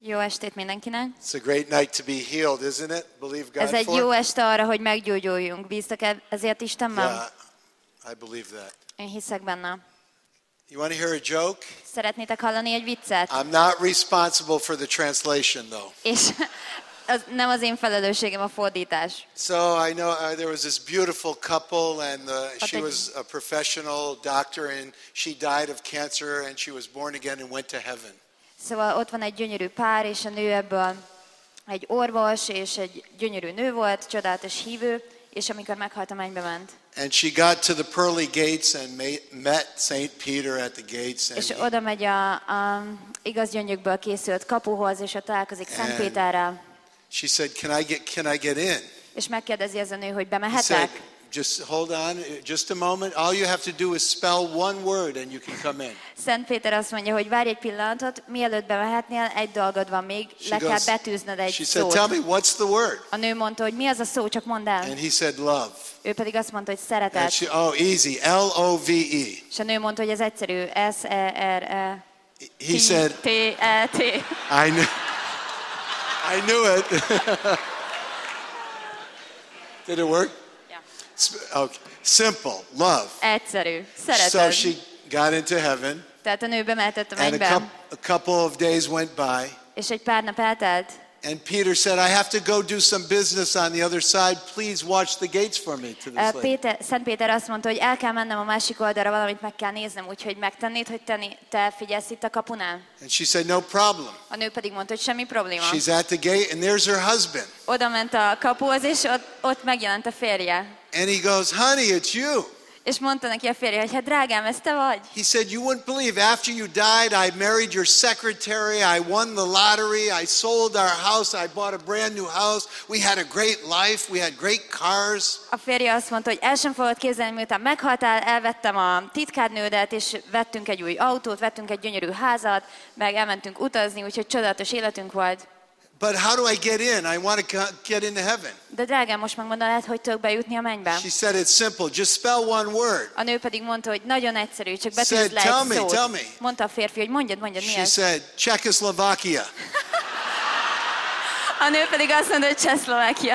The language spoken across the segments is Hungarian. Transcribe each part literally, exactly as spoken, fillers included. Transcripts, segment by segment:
Jó estét mindenkinek! It's a great night to be healed, isn't it? Believe God Ez egy for jó it? este arra, hogy meggyógyuljunk. Bíztak e- ezért Istenben? Yeah, I believe that. Én hiszek benne. You want to hear a joke? Szeretnétek hallani egy viccet? I'm not responsible for the translation, though. És az nem az én felelősségem a fordítás. So I know uh, there was this beautiful couple, and uh, she Okay. was a professional doctor, and she died of cancer, and she was born again and went to heaven. Szóval ott van egy gyönyörű pár, és a nő ebből egy orvos, és egy gyönyörű nő volt, csodálatos hívő, és amikor meghalt, a mennybe ment. And she got to the pearly gates and ma- met Saint Peter at the gates, and És he- oda megy a, a igaz gyöngyökből készült kapuhoz, és ott találkozik Szent And- Péterrel. she said, "Can I get? Can I get in?" És megkérdezi ez a nő, hogy He said, bemehetek? just hold on, just a moment. All you have to do is spell one word and you can come in. Szent Péter azt mondja, hogy várj egy pillanatot, mielőtt bemehetnél, egy dolgod van még, She le kell goes- betűznöd egy She said, tell szót. me, what's the word? A nő mondta, hogy mi az a szó, csak mondd el. And he said, love. Ő pedig azt mondta, hogy And szeretet. she, oh, easy, L O V E. És a nő mondta, hogy ez egyszerű, S E R E He said, T E T. I knew, I knew it. Did it work? Yeah. Sp- Okay. Simple, love. Egyszerű, So szeretet. she got into heaven, Tehát a nő bemehetett a and a, mennybe, coup- a couple of days went by. és egy pár nap eltelt, And Peter said, I have to go do some business on the other side. Please watch the gates for me to this Uh, lady. Péter, Szent Péter azt mondta, hogy el kell mennem a másik oldalra, valamit meg kell néznem, úgyhogy megtennéd, hogy te, te figyelsz itt a kapunál? And she said, no problem. A nő pedig mondta, hogy semmi probléma. She's at the gate, and there's her husband. Oda ment a kapuhoz, és ott, ott megjelent a férje. And he goes, honey, it's you. És mondta neki a férje, hogy hát drágám, ez te vagy? He said, you wouldn't believe, after you died, I married your secretary, I won the lottery, I sold our house, I bought a brand new house, we had a great life, we had great cars. A férje azt mondta, hogy el sem fogod képzelni, miután meghaltál, elvettem a titkárnődet, és vettünk egy új autót, vettünk egy gyönyörű házat, meg elmentünk utazni, úgyhogy csodálatos életünk volt. But how do I get in? I want to get into heaven. De drágám, most megmondanád, hogy tudok bejutni a mennybe? She said, it's simple, just spell one word. A nő pedig mondta, hogy nagyon egyszerű, csak betűzd Said, le "Tell egy me, szót. tell me." Mondta a férfi, hogy mondjad, mondjad, mi She ez? said, Czechoslovakia. A nő pedig azt mondta, hogy Csehszlovákia.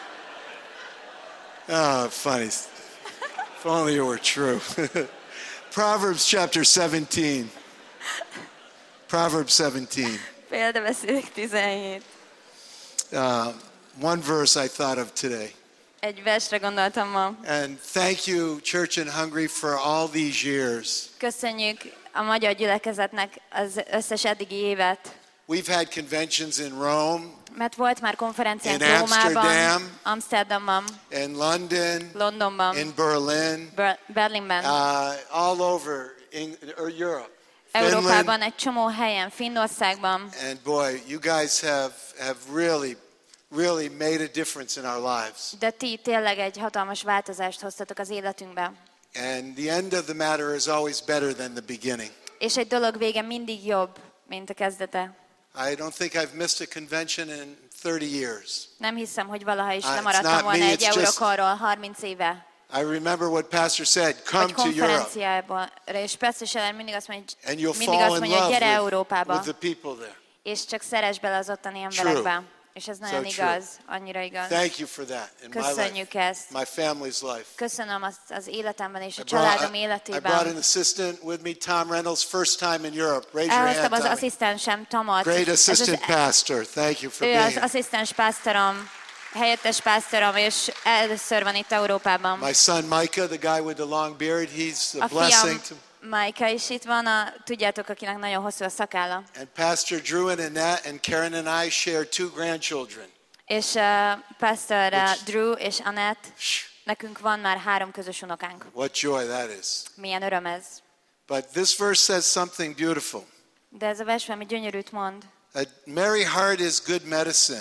Oh, funny. If only it were true. Proverbs chapter seventeen. Proverbs seventeen. Példabeszédek tizenhét. Uh, one verse I thought of today. Egy versre gondoltam ma. And thank you, Church in Hungary, for all these years. Köszönjük a magyar gyülekezetnek az összes eddigi évet, We've had conventions in Rome, mert volt már konferenciánk In Rómában, Amsterdam. Amsterdamban, in London, Londonban, in Berlin, Ber- Berlinben, uh, all over Eng- or Europe. Európában, Finland. egy csomó helyen, Finnországban. And boy, you guys have, have really, really made a difference in our lives. De ti tényleg egy hatalmas változást hoztatok az életünkbe. And the end of the matter is always better than the beginning. És egy dolog vége mindig jobb, mint a kezdete. I don't think I've missed a convention in thirty years. Nem hiszem, hogy valaha is Uh, it's lemaradtam not volna me, egy it's just- Eurokorról harminc éve. I remember what Pastor said, come Vagy to Europe konferenciában. És Pastor Scheller mindig azt mondja, and hogy you'll mindig fall azt in mondja, hogy love gyere with, Európába, with the people there. és csak szeress bele az ottani emberekbe. És ez nagyon true. igaz, annyira igaz. Thank you for that in my life, Köszönjük ezt. my family's life. Köszönöm azt az életemben és a I brought, családom I, I brought an életében. assistant with me, Tom Reynolds, first time in Europe. Raise your Elhoztam hand, az Tommy. asszisztensem Tomot. Great Ez az- assistant pastor. Thank you for Ő being az here. asszisztens pásztorom, helyettes pásztorom, és először van itt Európában. My son Micah, the guy with the long beard, he's a A blessing. fiam To, Majka is itt van, a, tudjátok, akinek nagyon hosszú a szakálla. and Pastor Drew and Annette and Karen and I share two grandchildren. És uh, Pastor uh, Which- Drew és Annette, nekünk van már három közös unokánk. What joy that is. Milyen öröm ez. But this verse says something beautiful. De ez a vers valami gyönyörűt mond. A merry heart is good medicine.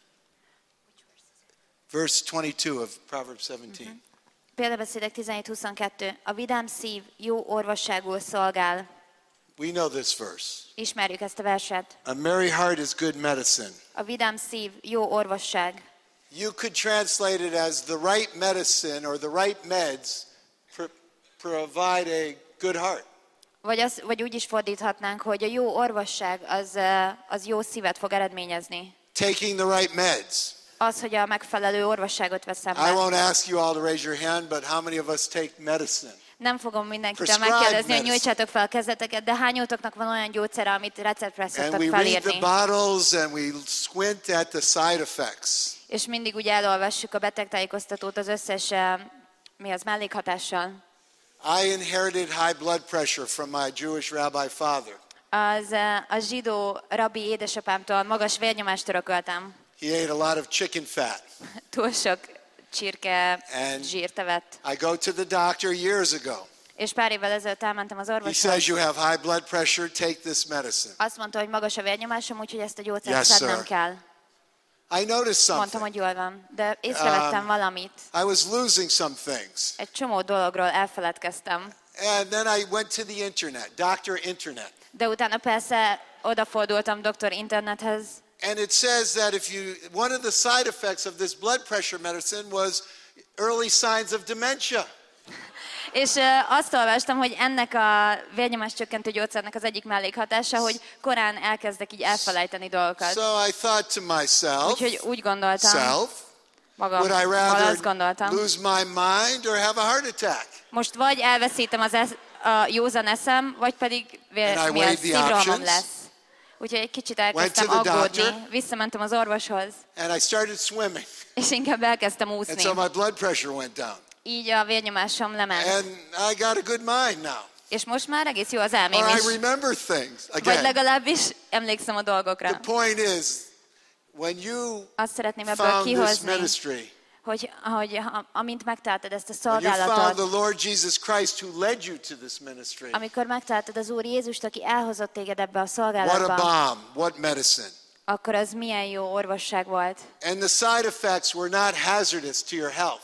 Verse twenty-two of Proverbs seventeen. Példabeszédek tizenhét huszonkettő. A vidám szív jó orvosságul szolgál. We know this verse. Ismerjük ezt a verset. A merry heart is good medicine. A vidám szív jó orvosság. You could translate it as the right medicine or the right meds pr- provide a good heart. Vagy, az, vagy úgy is fordíthatnánk, hogy a jó orvosság az, uh, az jó szívet fog eredményezni. Taking the right meds. Az, hogy a megfelelő orvosságot veszem I be. won't ask you all to raise your hand, but how many of us take medicine? Nem fogom mindenkitől Prescribed megkérdezni, hogy medicine. nyújtsátok fel a kezeteket, de hányótoknak van olyan gyógyszere, amit receptre And szoktak we read the felírni? bottles and we squint at the side effects. És mindig úgy elolvassuk a betegtájékoztatót az összes, uh, mi az, mellékhatással. I inherited high blood pressure from my Jewish rabbi father. Az uh, a zsidó rabbi édesapámtól magas vérnyomást örököltem. He ate a lot of chicken fat. Túl sok csirke And- zsírt evett. I go to the doctor years ago. És pár évvel ezelőtt elmentem az He orvoshoz. says you have high blood pressure, take this medicine. Azt mondta, hogy magas a vérnyomásom, úgyhogy ezt a gyógyszert Yes, szednem sir. kell. I noticed Mondtam, something. hogy jól van, de észrevettem Um, valamit. I was losing some things. Egy csomó dologról elfeledkeztem. And then I went to the internet, Doctor Internet. De utána persze odafordultam doktor internethez, And it says that if you, one of the side effects of this blood pressure medicine was early signs of dementia. és ö, azt olvastam, hogy ennek a vérnyomás csökkentő gyógyszernek az egyik mellékhatása, hogy korán elkezdek így elfelejteni dolgokat. So I thought to myself, Úgyhogy úgy gondoltam, self, magammal would I azt rather gondoltam, lose my mind or have a heart attack? most vagy elveszítem az esz, a józan eszem, vagy pedig vér, And I mi az, weighed the szívrohamom options. lesz. Úgyhogy egy kicsit Went elkezdtem to the aggódni, doctor. visszamentem az orvoshoz, And I started swimming. és inkább elkezdtem And úszni. so my blood pressure went down. Így a vérnyomásom lement. And I got a good mind now. És most már egész jó az elmém Or I is. remember things Vagy again. legalábbis emlékszem a The dolgokra. point is, when you Azt szeretném ebből found this kihozni, ministry, hogy, hogy ha- amint megtaláltad ezt a when you found the szolgálatot, Lord Jesus Christ who led you to this ministry, amikor megtaláltad az Úr Jézust, aki elhozott téged ebbe a what a szolgálatba, bomb, what medicine. akkor az milyen jó orvosság volt. And the side effects were not hazardous to your health.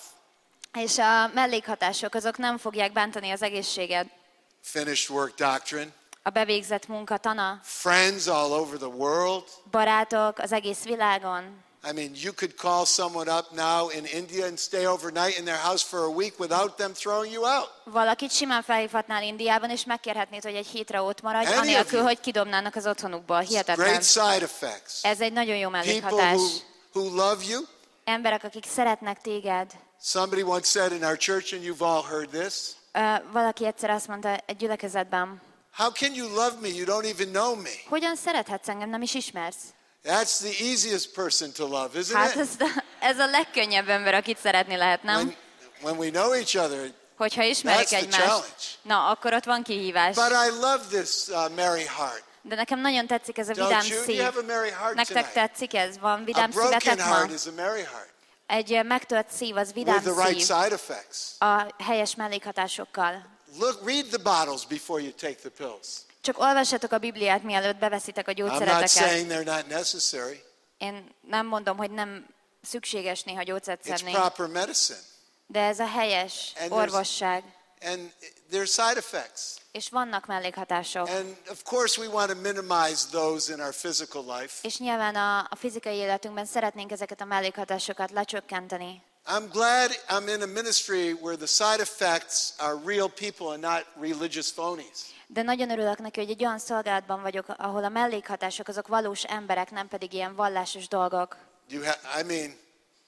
És a mellékhatások azok nem fogják bántani az egészséged. Finished work doctrine, A bevégzett munka tana, friends all over the world. barátok az egész világon. I mean, you could call someone up now in India and stay overnight in their house for a week without them throwing you out. Valakit simán felhívhatnál Indiában, és megkérhetnéd, hogy egy hétre ott maradj, Any of anélkül, you. hogy kidobnának az otthonukból. Hihetetlen. Great side effects. Ez egy nagyon jó People mellékhatás. who, who love you. Emberek, akik szeretnek téged. Somebody once said in our church, and you've all heard this, Ö, valaki egyszer azt mondta egy gyülekezetben, how can you love me? You don't even know me. hogyan szerethetsz engem, nem is ismersz? That's the easiest person to love, isn't Hát it? ez, ez a legkönnyebb ember, akit szeretni lehet, nem? When, when we know each other. Hogyha ismerik That's the egymást, challenge. na, akkor ott van kihívás. But I love this uh, merry heart. De nekem nagyon tetszik ez a vidám Don't you? szív. You have a merry heart Nektek tonight. tetszik ez? Van A vidám broken szívetek heart ma? is a merry heart Egy ö, megtört szív, az vidám with the right szív side effects. a helyes mellékhatásokkal. Look, read the bottles before you take the pills. Csak olvassatok a Bibliát, mielőtt beveszitek a I'm not gyógyszereteket. saying they're not necessary. Én nem mondom, hogy nem szükséges néha gyógyszert It's szedni, proper medicine. de ez a helyes And there's- orvosság, And there's side effects. és vannak mellékhatások. And of course, we want to minimize those in our physical life. És nyilván a, a fizikai életünkben szeretnénk ezeket a mellékhatásokat lecsökkenteni. I'm glad I'm in a ministry where the side effects are real people and not religious phonies. De nagyon örülök neki, hogy egy olyan szolgálatban vagyok, ahol a mellékhatások azok valós emberek, nem pedig ilyen vallásos dolgok. You ha- I mean,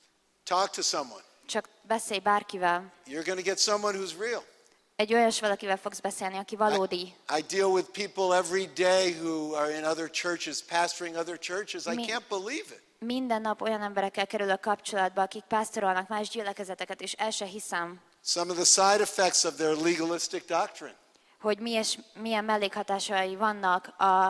talk to someone. Csak beszélj bárkivel. You're going to get someone who's real. Egy olyas valakivel fogsz beszélni, aki valódi. I, I deal with people every day who are in other churches, pastoring other churches. I Mi- can't believe it. Minden nap olyan emberekkel kerülök kapcsolatba, akik pásztorolnak más gyülekezeteket, és el se hiszem, Some of the side effects of their legalistic doctrine. hogy mi és milyen mellékhatásai vannak a,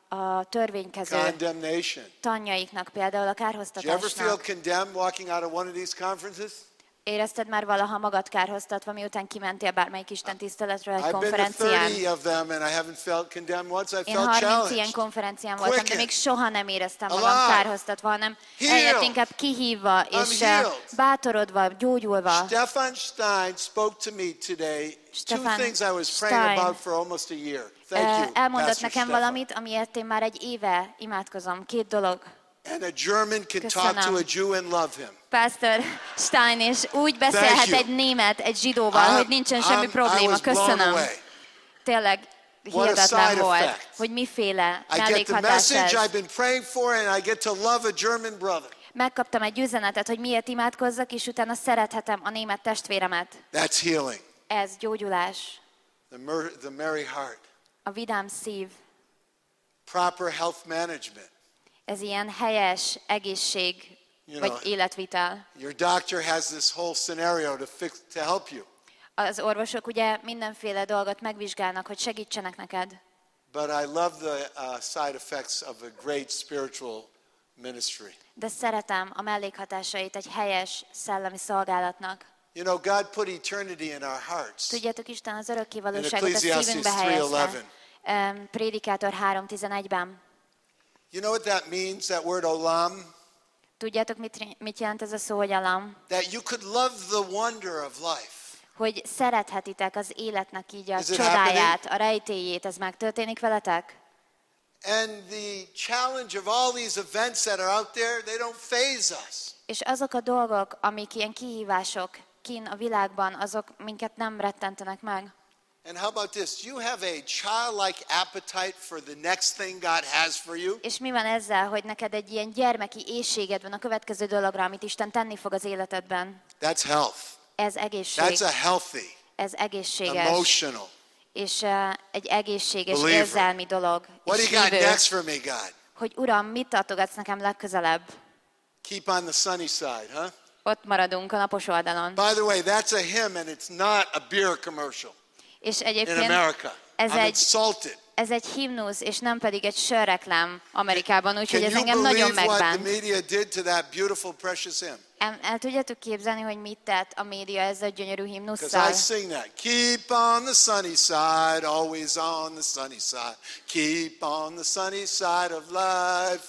a törvénykező Condemnation. tanjaiknak, például a Do you ever feel kárhoztatásnak. condemned walking out of one of these conferences? Érezted már valaha magad kárhoztatva, miután kimentél bármelyik Isten tiszteletről egy I've been to konferencián? thirty of them and I haven't felt condemned once. I've Én felt harminc ilyen challenged. konferencián voltam, de Quicken. még soha nem éreztem magam Alive. kárhoztatva, hanem Healed. eljött inkább kihívva és healed. eh, bátorodva, gyógyulva. Stefan Stein spoke to me today. Two Stefan things I was praying Stein. about for almost a year. Thank Eh, you, Elmondott Pastor nekem Stefan. valamit, amiért én már egy éve imádkozom. Két dolog. And a German can talk Köszönöm. to a Jew and love him. Pastor Stein, és úgy beszélhet you. egy német egy zsidóval, hogy nincsen semmi I'm- I probléma. was blown Köszönöm. away. Tényleg hihetetlen side volt, effect. hogy miféle I get the mellékhatás message ez. I've been praying for, and I get to love a German brother. Megkaptam egy üzenetet, hogy miért imádkozzak, és utána szerethetem a német testvéremet. That's healing. Ez gyógyulás. The, mer- the merry heart. A vidám szív. Proper health management. Ez ilyen helyes egészség, You vagy know, életvitel. Your doctor has this whole scenario to fix, to help you. Az orvosok ugye mindenféle dolgot megvizsgálnak, hogy segítsenek neked. But I love the uh, side effects of a great spiritual ministry. De szeretem a mellékhatásait egy helyes szellemi szolgálatnak. You know, God put eternity in our hearts. Tudjátok, Isten az örökkévalóságot a Ecclesiastes szívünkbe three helyezte. eleven. Um, Prédikátor három tizenegyben. You know what that means, that word olam? Tudjátok, mit, mit jelent ez a szó, hogy alam? That you could love the wonder of life. Hogy szerethetitek az életnek így a Is it csodáját, a rejtélyét. Ez megtörténik veletek? And the challenge of all these events that are out there, they don't faze us. És azok a dolgok, amik ilyen kihívások kín a világban, azok minket nem rettentenek meg. And how about this? You have a childlike appetite for the next thing God has for you. És mi van ezzel, hogy neked egy ilyen gyermeki éhséged van a következő dologra, amit Isten tenni fog az életedben? That's health. Ez egészség. That's a healthy, Ez egészséges. emotional. És uh, egy egészséges, Believer. érzelmi dolog. What do És you got hívő, next for me, God? hogy Uram, mit tartogatsz nekem legközelebb? Keep on the sunny side, huh? Ott maradunk a napos oldalon. By the way, that's a hymn and it's not a beer commercial És in egyébként America. ez I'm egy, insulted. ez egy himnusz, és nem pedig egy sörreklám Amerikában, úgyhogy Can ez you engem nagyon believe what the megbánt. media did to that beautiful, precious hymn? El, el tudjátok képzelni, hogy mit tett a média ezzel a gyönyörű Because himnusszal? I sing that. Keep on the sunny side, always on the sunny side. Keep on the sunny side of life.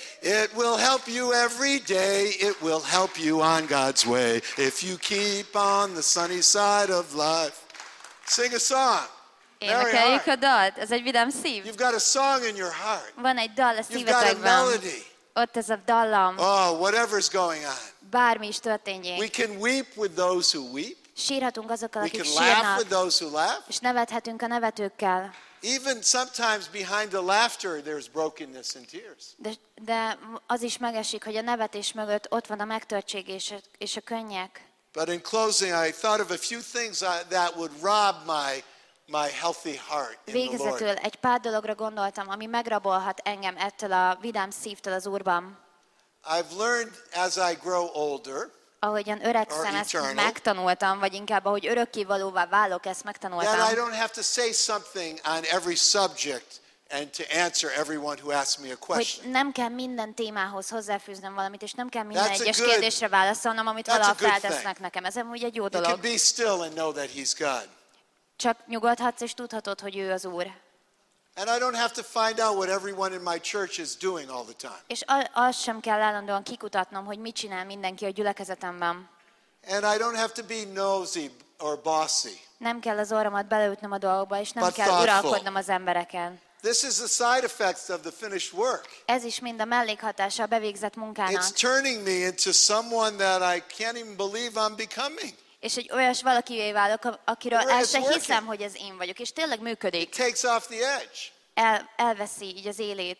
It will help you every day. It will help you on God's way. If you keep on the sunny side of life. Sing a song. Merry Énekeljük heart. a dalt, ez egy vidám szív. You've got a song in your heart. Van egy dal a You've got a szívetekben. melody. Ott ez a dallam, Oh, whatever's going on. bármi is We történjék. can weep with those who weep. Sírhatunk azokkal, We akik can laugh with sírnak, those who laugh. és nevethetünk a nevetőkkel. Even sometimes behind the laughter, there's brokenness and tears. De, de az is megesik, hogy a nevetés mögött ott van a megtörtség és a, és a könnyek. But in closing, I thought of a few things I- that would rob my, my healthy heart in the Végezetül Lord. egy pár dologra gondoltam, ami megrabolhat engem ettől a vidám szívtől az Úrban. I've learned as I grow older Ahogyan öregszem, Or ezt eternal. megtanultam, vagy inkább ahogy örökkévalóvá válok, ezt that I megtanultam. don't have to say something on every subject and to answer everyone who asks me a Hogy question. nem kell minden témához hozzáfűznöm valamit, és nem kell minden That's a egyes good- kérdésre válaszolnom, amit that's a valaha good feltesznek thing. nekem. Ez amúgy egy jó You can dolog. be still and know that He's God. Csak nyugodhatsz, és tudhatod, hogy ő az Úr. And I don't have to find out what everyone in my church is doing all the time. És a- azt sem kell állandóan kikutatnom, hogy mit csinál mindenki a gyülekezetemben. And I don't have to be nosy or bossy. Nem kell az orromat beleütnöm a dolgokba, és nem But kell thoughtful. uralkodnom az embereken. This is the side effects of the finished work. Ez is mind a mellékhatása a bevégzett munkának. It's turning me into someone that I can't even believe I'm becoming. És egy olyas valakivé válok, a- akiről Where el it's se working. hiszem, hogy ez én vagyok. És tényleg It működik. takes off the edge. El, elveszi így az élét.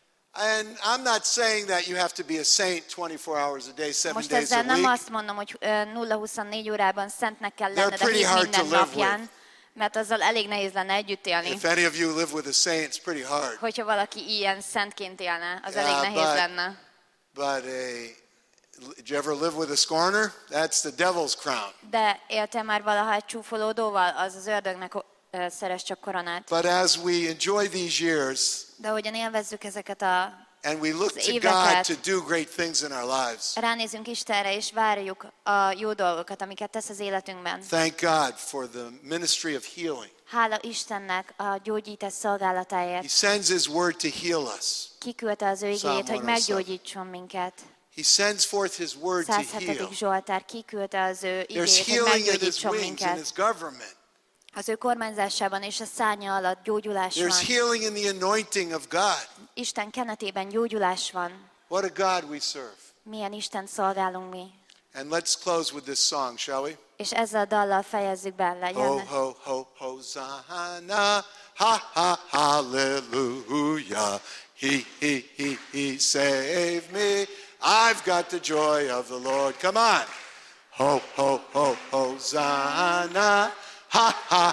And I'm not saying that you have to be a saint twenty-four hours a day, seven Most days a ezzel nem week. azt mondom, hogy ö, nulla huszonnégy órában szentnek kell They're lenned a pretty hét hard minden to live napján, with. mert azzal elég nehéz lenne együtt élni. If any of you live with a saint, it's pretty hard. Hogyha valaki ilyen szentként élne, az Yeah, elég nehéz but- lenne. But a, did you ever live with a scorner? That's the devil's crown. De éltél már valaha egy csúfolódóval, az az ördögnek ö, szerez csak koronát. But as we enjoy these years De ahogyan élvezzük ezeket a... and we look Az to God éveket. to do great things in our lives, Ránézünk Istenre, és várjuk a jó dolgokat, amiket tesz az életünkben. thank God for the ministry of healing. Hála Istennek a gyógyítás He szolgálatáért. sends His word to heal us. Kiküldte az ő Psalm igéjét, hogy one oh seven. meggyógyítson minket. He sends forth His word to heal. száz hetedik Zsoltár kiküldte az ő There's igéjét, hogy healing in His meggyógyítson wings, in minket. His government. Az ő kormányzásában és a szárnya alatt gyógyulás There's van. healing in the anointing of God. Isten kenetében gyógyulás van. What a God we serve. Milyen Isten szolgálunk mi. And let's close with this song, shall we? És ezzel a dallal fejezzük be, Ho, legyen. ho, ho, Hosanna, Ha, ha, hallelujah. He, he, he, he saved me. I've got the joy of the Lord. Come on. Ho, ho, ho, Hosanna. Ha, ha,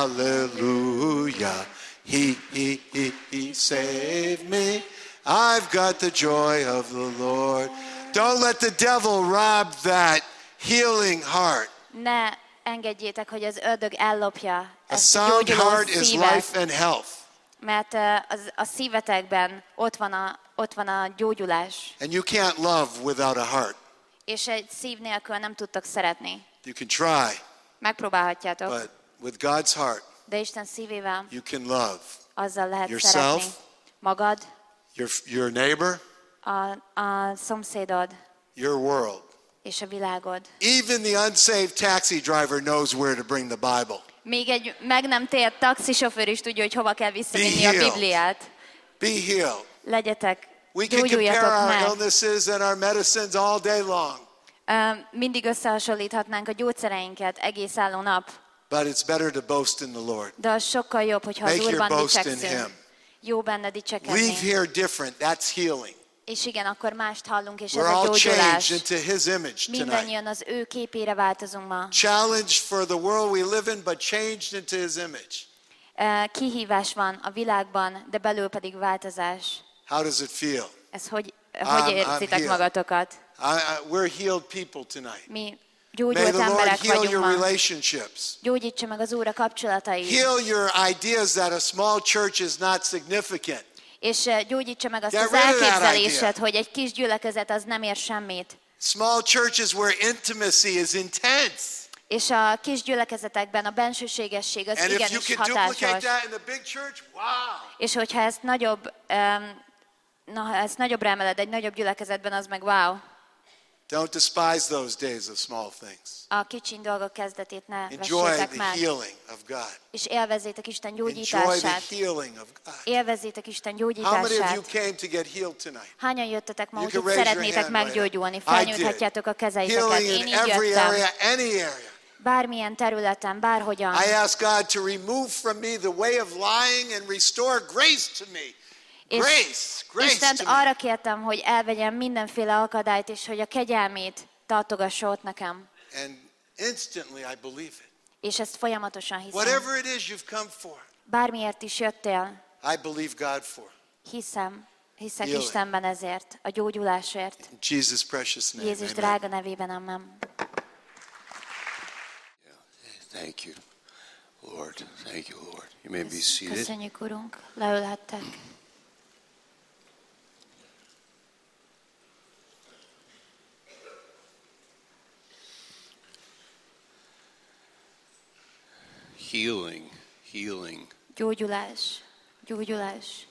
hallelujah. He, he, he, he saved me. I've got the joy of the Lord. Don't let the devil rob that healing heart. Ne engedjétek, hogy az ördög ellopja A ezt a sound gyógyuló heart is szívet, life and health. mert ö, az, a szívetekben ott van a, ott van a gyógyulás, And you can't love without a heart. és egy szív nélkül nem tudtok szeretni. You can try, Megpróbálhatjátok, but with God's heart, de Isten szívével you can love azzal lehet Yourself. szeretni. Magad, your, your neighbor, a, a szomszédod your world. és a világod. Even the unsaved taxi driver knows where to bring the Bible. Még egy meg nem tért taxisofőr is tudja, hogy hova kell visszavinni Be a healed. Bibliát. Be healed. Legyetek, We can compare gyógyuljatok our meg. illnesses and our medicines all day long, Ö, Mindig összehasonlíthatnánk a gyógyszereinket egész álló nap, but it's better to boast in the Lord. de az sokkal jobb, hogyha az Make your Úrban boast in dicsekszünk. Him. Jó benne Leave dicsekedni. here different. That's healing. És igen, akkor mást hallunk, és ez We're a all gyógyulás. changed into His image tonight. Mindannyian az ő képére változunk ma. Challenged for the world we live in, but changed into His image. Ö, Kihívás van a világban, de belül pedig változás. How does it feel? Ez hogy, I'm- hogy I'm érzitek healed. magatokat? I, I, we're healed people tonight. Mi May gyógyult the Lord emberek heal vagyunk your ma. relationships. Gyógyítsa meg az Úr a kapcsolatait. Heal your ideas that a small church is not significant. És eh, gyógyítsa meg azt Get az rid of that elképzelésed, idea. hogy egy kis gyülekezet az nem ér semmit. Small churches where intimacy is intense. És a kis gyülekezetekben a bensőségesség az And if you igenis can duplicate hatásos. that in the big church, wow. És hogyha ezt nagyobb, um, na, ha ezt nagyobbra emeled egy nagyobb gyülekezetben, az meg wow. Don't despise those days of small things. A kicsin dolgok kezdetét ne Enjoy vessétek the meg. healing of God. És élvezzétek Isten Enjoy the gyógyítását. healing of God. Élvezzétek Isten How many of you gyógyítását. came to get healed tonight? Hányan jöttetek ma You úgy, can hogy raise your szeretnétek hand right meggyógyulni? now. I did. Felnyújthatjátok a kezeiteket. Healing Én in így every jöttem. area, any area. Bármilyen területen, bárhogyan. I ask God to remove from me the way of lying and restore grace to me. És Grace, grace Istent to me. arra kértem, hogy elvegyem mindenféle akadályt, és hogy a kegyelmét tartogassa ott nekem. And instantly I believe it. És ezt folyamatosan hiszem. Whatever it is you've come for, Bármiért is jöttél, I believe God for. hiszem, hiszek Healing. Istenben ezért, a gyógyulásért. In Jesus' precious name. Jézus Amen. drága nevében, amen. Thank you, Lord. Thank you, Lord. You may be seated. Köszönjük, Urunk, leülhettek. Healing, healing. Gyógyulás, gyógyulás,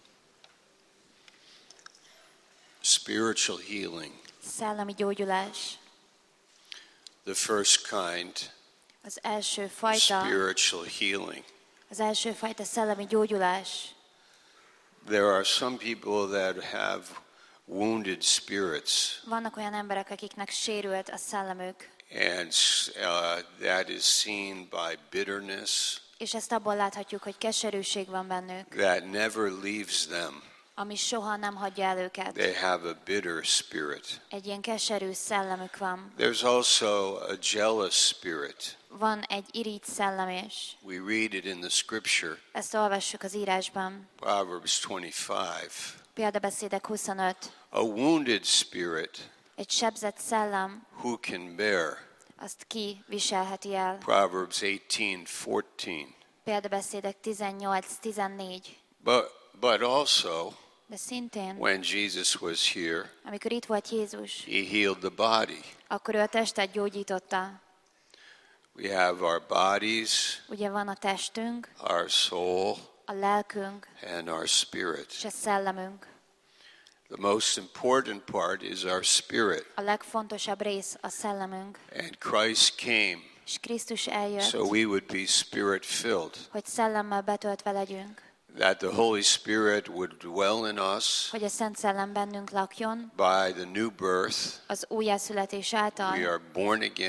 Spiritual healing. szellemi gyógyulás. The first kind, Az első fajta, spiritual healing. az első fajta szellemi gyógyulás. There are some people that have wounded spirits, Vannak olyan emberek, akiknek sérült a szellemük, and uh, that is seen by bitterness és ezt abból láthatjuk, hogy keserűség van bennük, that never leaves them. ami soha nem hagyja el őket. They have a bitter spirit. Egy ilyen keserű szellemük van. There's also a jealous spirit. Van egy irigy szellem is. We read it in the scripture, Ezt olvassuk az írásban. Proverbs twenty-five. Példabeszédek huszonöt. A wounded spirit, Egy sebzett szellem, who can bear? azt ki viselheti el. Proverbs eighteen fourteen. Példabeszédek tizennyolc tizennégy. But, but also, De szintén, when Jesus was here, amikor itt volt Jézus, he healed the body. akkor ő a testet gyógyította. We have our bodies, Ugye van a testünk, our soul, a lelkünk and our spirit. és a szellemünk. The most important part is our spirit. A legfontosabb rész a szellemünk. And Christ came És Krisztus eljött, so we would be spirit filled, hogy szellemmel betöltve legyünk, that the Holy Spirit would dwell in us hogy a Szent Szellem bennünk lakjon, by the new birth. az újjászületés We által are born again,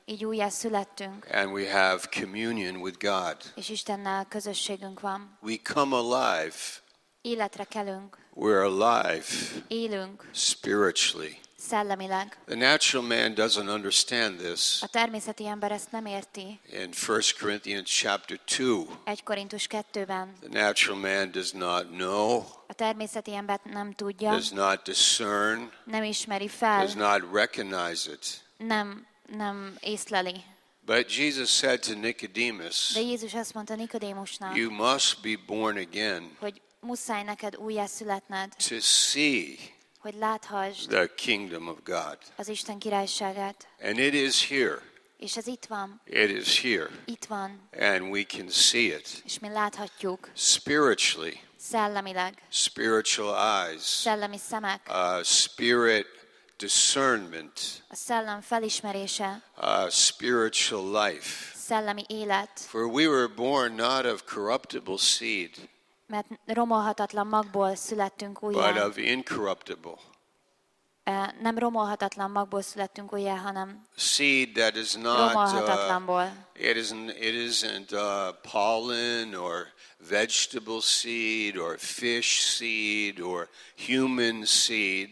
Így újjá születtünk, and we have communion with God. és Istennel közösségünk van. We come alive. Életre kelünk, We're alive élünk spiritually. szellemileg. The natural man doesn't understand this. A természeti ember ezt nem érti. In First Corinthians chapter two, egy Korintus kettőben the natural man does not know, a természeti ember nem tudja, does not discern, nem ismeri fel, does not recognize it. nem, nem észleli. But Jesus said to Nicodemus, De Jézus azt mondta Nikodémusnak, you must be born again hogy muszáj neked újjá születned, to see hogy láthassd the kingdom of God. az Isten királyságát. And it is here. És ez itt van, It is here. itt van, And we can see it és mi láthatjuk spiritually, szellemileg, spiritual eyes, szellemi szemek, uh, spirit discernment, a szellem felismerése, uh, spiritual life. szellemi élet, For we were born not of corruptible seed, mert romolhatatlan magból születtünk but újjá. of incorruptible. Eh, Nem romolhatatlan magból születtünk újjá, hanem Seed that is not, uh, romolhatatlanból. it isn't, it isn't uh, pollen or vegetable seed or fish seed or human seed.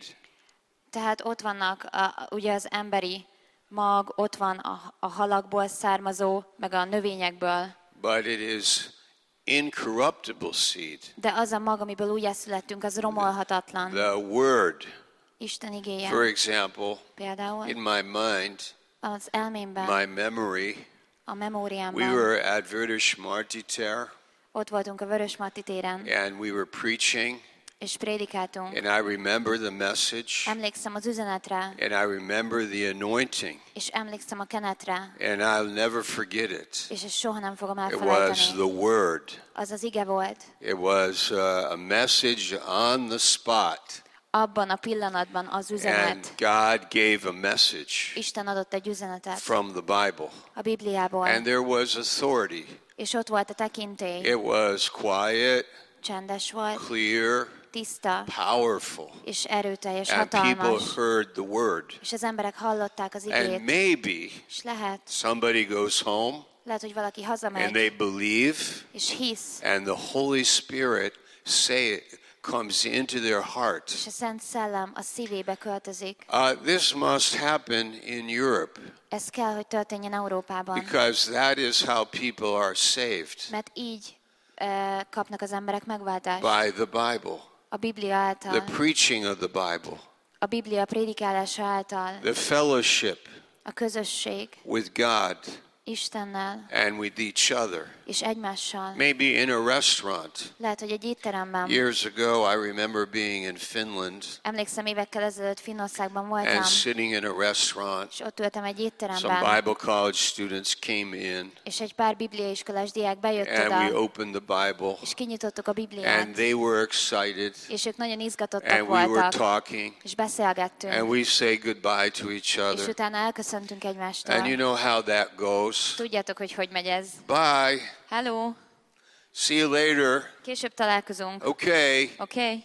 Tehát ott vannak a, ugye az emberi mag, ott van a, a halakból származó, meg a növényekből. But it is incorruptible seed. De az a mag, amiből újjászülettünk, az romolhatatlan. The word, Isten igéje. for example, Például in my mind, az elmémben, my memory, a we memóriámban, were at Vörös Marty Tér, ott voltunk a Vörösmarty téren, and we were preaching, és prédikáltunk. and I remember the message, Emlékszem az üzenetre, and I remember the anointing, és emlékszem a kenetre, and I'll never forget it. és ezt soha nem fogom It was elfelejteni. the word. Az az ige volt. It was uh, a message on the spot, Abban a pillanatban az and üzenet. God gave a message Isten adott egy üzenetet from the Bible, a Bibliából, and there was authority. és ott volt a tekintély. It was quiet, Csendes volt, clear, tiszta, powerful, és erőteljes, and people hatalmas. heard the word. És az emberek hallották az And igét. maybe És lehet, somebody goes home lehet, hogy valaki and hazamegy, they believe, és hisz, and the Holy Spirit say comes into their heart. és a Szent Szellem a szívébe költözik. Uh, this must happen in Europe, Ez kell, hogy történjen Európában, because that is how people are saved, mert így uh, kapnak az emberek megváltást. by the Bible, A Biblia the által, preaching of the Bible, a Biblia prédikálása által, the fellowship a közösség with God Istennel and with each other. és egymással. Maybe in a restaurant. Lehet, hogy egy étteremben. Years ago, I remember being in Finland Emlékszem, évekkel ezelőtt Finnországban voltam, and sitting in a restaurant. és ott ültem egy Some étteremben, Bible college students came in, és egy pár bibliaiskolás diák bejött and we oda, opened the Bible, és kinyitottuk a and Bibliát, they were excited, és ők nagyon izgatottak and we were voltak, talking, és beszélgettünk, and we say goodbye to each és other. utána elköszöntünk egymástól. And you know how that goes. Tudjátok, hogy hogy megy ez. Bye. Hello, See you later. később találkozunk. Okay. Oké, okay.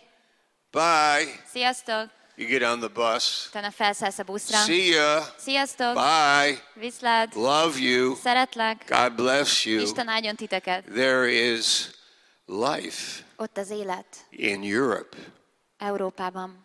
Bye. Sziasztok! You get on the bus. Utána felszállsz a buszra. See ya. Sziasztok! Bye. Viszlát! Love you. Szeretlek! God bless you. Isten áldjon titeket! There is life Ott az élet, in Europe. Európában.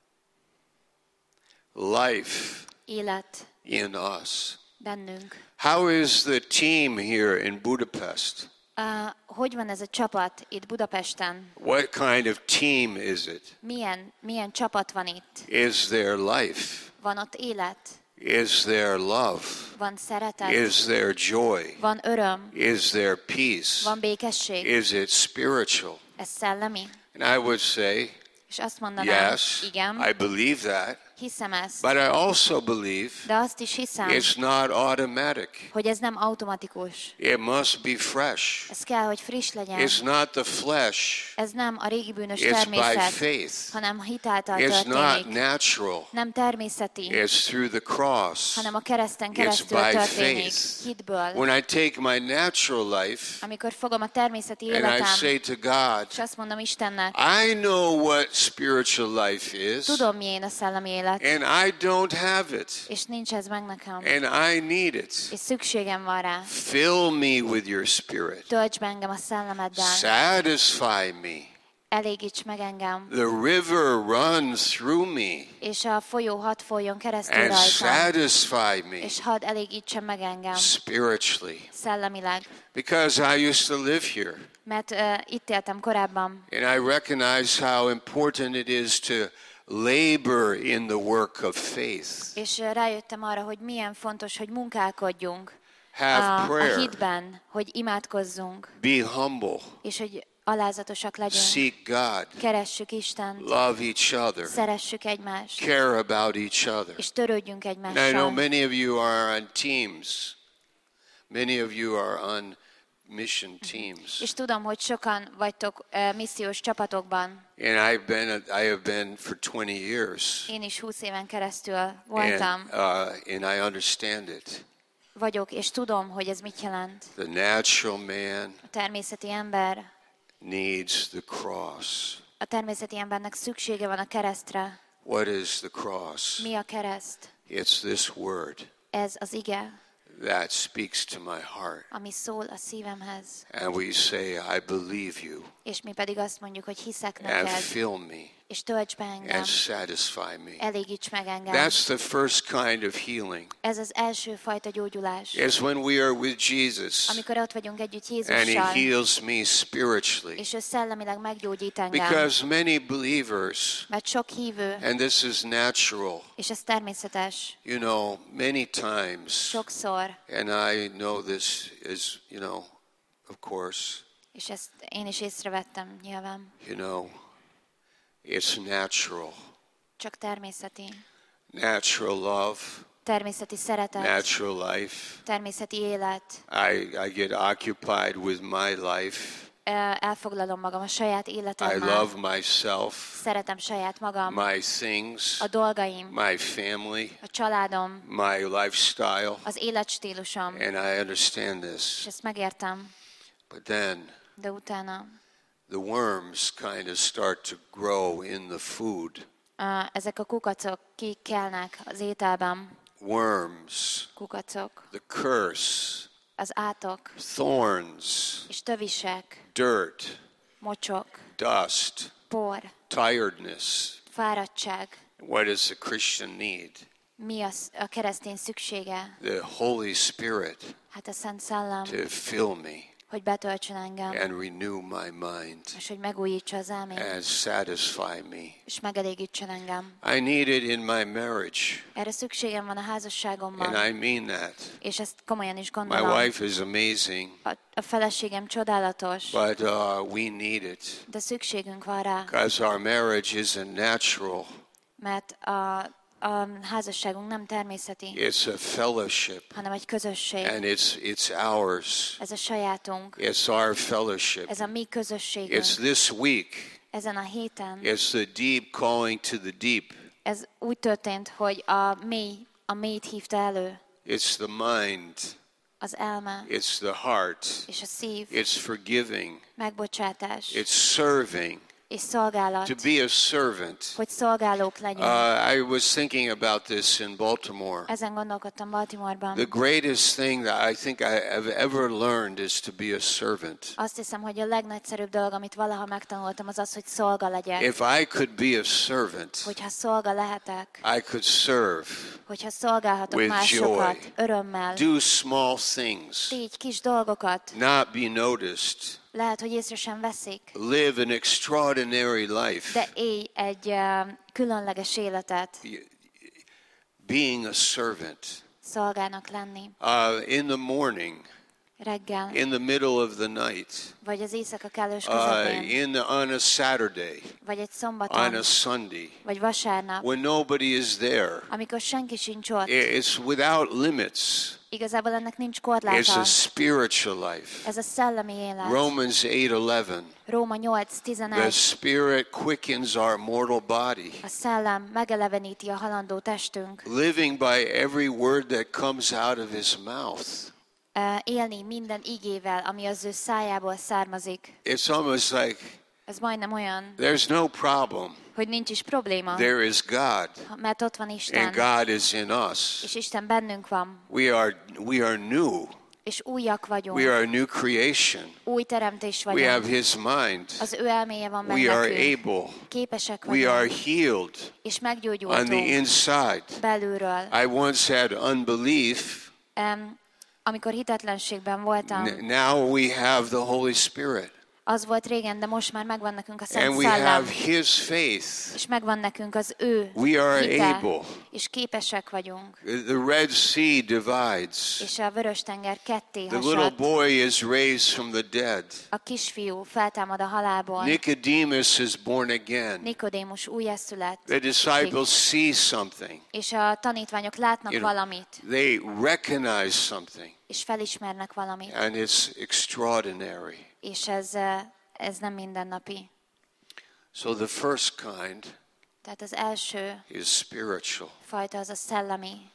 Life Élet in us. bennünk. How is the team here in Budapest? Uh, hogy van ez a csapat itt Budapesten? What kind of team is it? Milyen, milyen csapat van itt? Is there life? Van ott élet? Is there love? Van szeretet? Is there joy? Van öröm? Is there peace? Van békesség? Is it spiritual? Ez szellemi? And I would say, És azt mondanám, yes, igen, I believe that. hiszem ezt. But I also believe De azt is hiszem, it's not automatic. hogy ez nem automatikus. It must be fresh. Ez kell, hogy friss legyen. It's not the flesh. Ez nem a régi bűnös It's by természet, faith. hanem hitáltal It's not történik. natural. Nem természeti, It's through the cross. hanem a kereszten It's keresztül by történik. faith. Hitből. When I take my natural life Amikor fogom a természeti and I életem, say to God, és azt mondom Istennek, I know what spiritual life is. tudom, milyen a szellemi élet, élet. And I don't have it. És nincs ez meg nekem. And I need it. És szükségem van rá. Fill me with your spirit. Tölts be engem a szellemeddel. Satisfy me. Elégíts meg engem. The river runs through me. És a folyó hadd folyjon keresztül And rajtam. satisfy me És hadd elégítsen meg engem. spiritually. Szellemileg. Because I used to live here. Mert uh, itt éltem korábban. And I recognize how important it is to labor in the work of faith. És uh, rájöttem arra, hogy milyen fontos, hogy munkálkodjunk Have a, a prayer. hitben, hogy imádkozzunk, Be humble. és hogy alázatosak legyünk. Seek God. Keressük Istent, Love each other. szeressük egymást, Care about each other. és törődjünk And I know egymással. many of you are on teams. Many of you are on mission teams. És tudom, hogy sokan vagytok uh, missziós csapatokban. And I've been I have been for twenty years. Én is húsz éven keresztül voltam, And, uh, and I understand it. vagyok, és tudom, hogy ez mit jelent. The natural man A természeti ember, needs the cross. a természeti embernek szüksége van a keresztre. What is the cross? Mi a kereszt? It's this word Ez az ige, that speaks to my heart. ami szól a szívemhez. And we say, I believe you. És mi pedig azt mondjuk, hogy hiszek And neked, fill me. és tölts be engem, And satisfy me. elégíts meg engem. That's the first kind of healing. Ez az első fajta gyógyulás. Is when we are with Jesus Amikor ott vagyunk együtt and He Jézussal, heals me spiritually. és ő szellemileg meggyógyít engem. Because many believers, Mert sok hívő, and this is natural, és ez természetes, you know, many times, sokszor, and I know this is, you know, of course, és ezt én is észrevettem nyilván, you know, it's natural. csak természeti. Natural love, Természeti szeretet, natural life. természeti élet. I, I get occupied with my life. El- Elfoglalom magam a saját I életemmel. love myself, Szeretem saját magam, my things, a dolgaim, my family, a családom, my lifestyle, az életstílusom, and I understand és this. ezt megértem, But then de utána the worms kind of start to grow in the food. uh, ezek a kukacok kikelnek az ételben, Worms, kukacok, the curse, az átok, thorns, és tövisek, dirt, mocsok, dust, por, tiredness. fáradtság. What does a Christian need? Mi az a keresztény szüksége? The Holy Spirit Hát a Szent Szellem, to fill me hogy betöltsön engem, and renew my mind és hogy megújítsa az elmét, and satisfy me. és megelégítsen engem. I need it in my marriage, Erre szükségem van a and házasságomban, I mean that. és ezt komolyan is My gondolom. wife is amazing, A, a feleségem csodálatos, but uh, we need it de szükségünk van rá, because our marriage isn't natural. mert a, a házasságunk nem természeti, It's a fellowship, hanem egy közösség. and it's it's ours. Ez a sajátunk, It's our fellowship. ez a mi közösségünk. It's this week. Ezen a héten It's the deep calling to the deep. ez úgy történt, hogy a mély, a mélyt hívta elő, It's the mind. az elme It's the heart. és a szív, It's forgiving. megbocsátás It's serving. és szolgálat, To be a servant. hogy szolgálók legyünk. Uh, I was thinking about this in Baltimore. Ezen gondolkodtam Baltimoreban. The greatest thing that I think I have ever learned is to be a servant. Azt hiszem, hogy a legnagyszerűbb dolog, amit valaha megtanultam, az az, hogy szolga legyek. If I could be a servant, Hogyha szolga lehetek, I could serve, hogyha szolgálhatok With másokat joy. örömmel, do small things, így kis dolgokat, not be noticed, lehet, hogy észre sem veszik, live an extraordinary life. de élj egy uh, különleges életet, Being a servant. szolgának lenni. Uh, in the morning, Reggel, in the middle of the night, vagy az éjszaka kellős uh, közepén, in the, on a Saturday, vagy egy on szombaton, a Sunday, vagy vasárnap, when nobody is there. amikor senki sincs ott. It's without limits. Igazából ennek nincs It's korláta. a spiritual life. Ez a szellemi élet. Romans eight eleven. Róma nyolc The tizenegy. Spirit quickens our mortal body, A szellem megeleveníti a halandó testünk. living by every word that comes out of His mouth. Uh, élni minden igével, ami az ő szájából származik. It's almost like Ez majdnem olyan, There's no problem. hogy nincs is probléma, There is God, mert ott van and Isten, God is in us. és Isten bennünk van, We are we are new. és újak vagyunk, We are a new creation. új teremtés We have vagyunk. His mind. Az ő elméje van We are bennünk, able. képesek We are vagyunk, healed és on the meggyógyultunk inside. belülről. I once had unbelief. Em, Amikor hitetlenségben voltam, N- Now we have the Holy Spirit. az volt régen, de most már megvan nekünk a Szent And we have Szellem, His faith. és megvan nekünk az ő We are hite, able. és képesek vagyunk. The Red Sea divides. És a Vörös-tenger ketté The little hasad, boy is raised from the dead. a kisfiú feltámad a halálból, Nicodemus is born again. Nikodémus újjászület, The disciples see something. és a tanítványok látnak You know, valamit, They recognize something. és felismernek valamit, And it's extraordinary. és ez, eh, ez nem mindennapi. So the first kind Tehát az első is spiritual. fajta az a szellemi,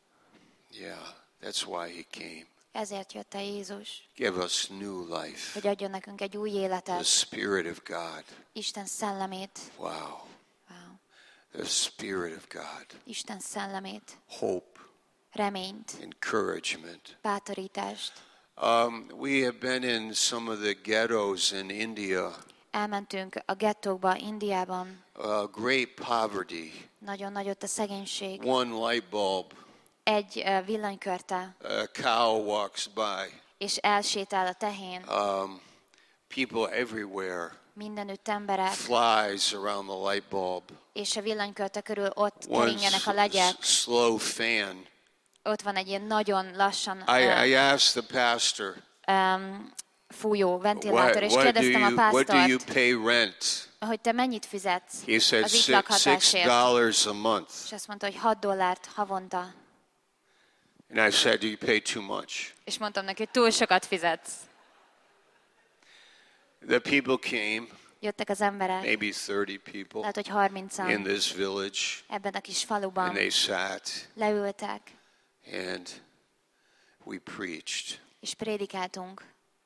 Yeah, that's why he came. ezért jött el Jézus, Give us new life. hogy adjon nekünk egy új The életet, Spirit of God. Isten szellemét, Wow. wow. The Spirit of God. Isten szellemét, Hope, reményt, encouragement. bátorítást. Um, we have been in some of the ghettos in India. Elmentünk a gettókba, Indiában, Uh, great poverty. nagyon nagy ott a szegénység. One light bulb. Egy eh, villanykörte, A cow walks by. és elsétál a tehén, Um, people everywhere. mindenütt emberek, Flies around the light bulb. és a villanykörte körül ott One keringenek a s- legyek. s- slow fan. Ott van egy ilyen nagyon lassan I, eh, I asked the pastor, em, fújó what, ventilátor, és what, do kérdeztem a you, what do you pásztort, pay rent? hogy te mennyit fizetsz He said az itt six, six lakhatásért. dollars a month. És azt mondta, hogy hat dollárt havonta. And I said, do you pay too much? És mondtam neki, hogy túl sokat fizetsz. The people came, Jöttek az emberek, maybe thirty people lehet, hogy in harmincan this village, ebben a kis and faluban they sat leültek, and we preached. és prédikáltunk.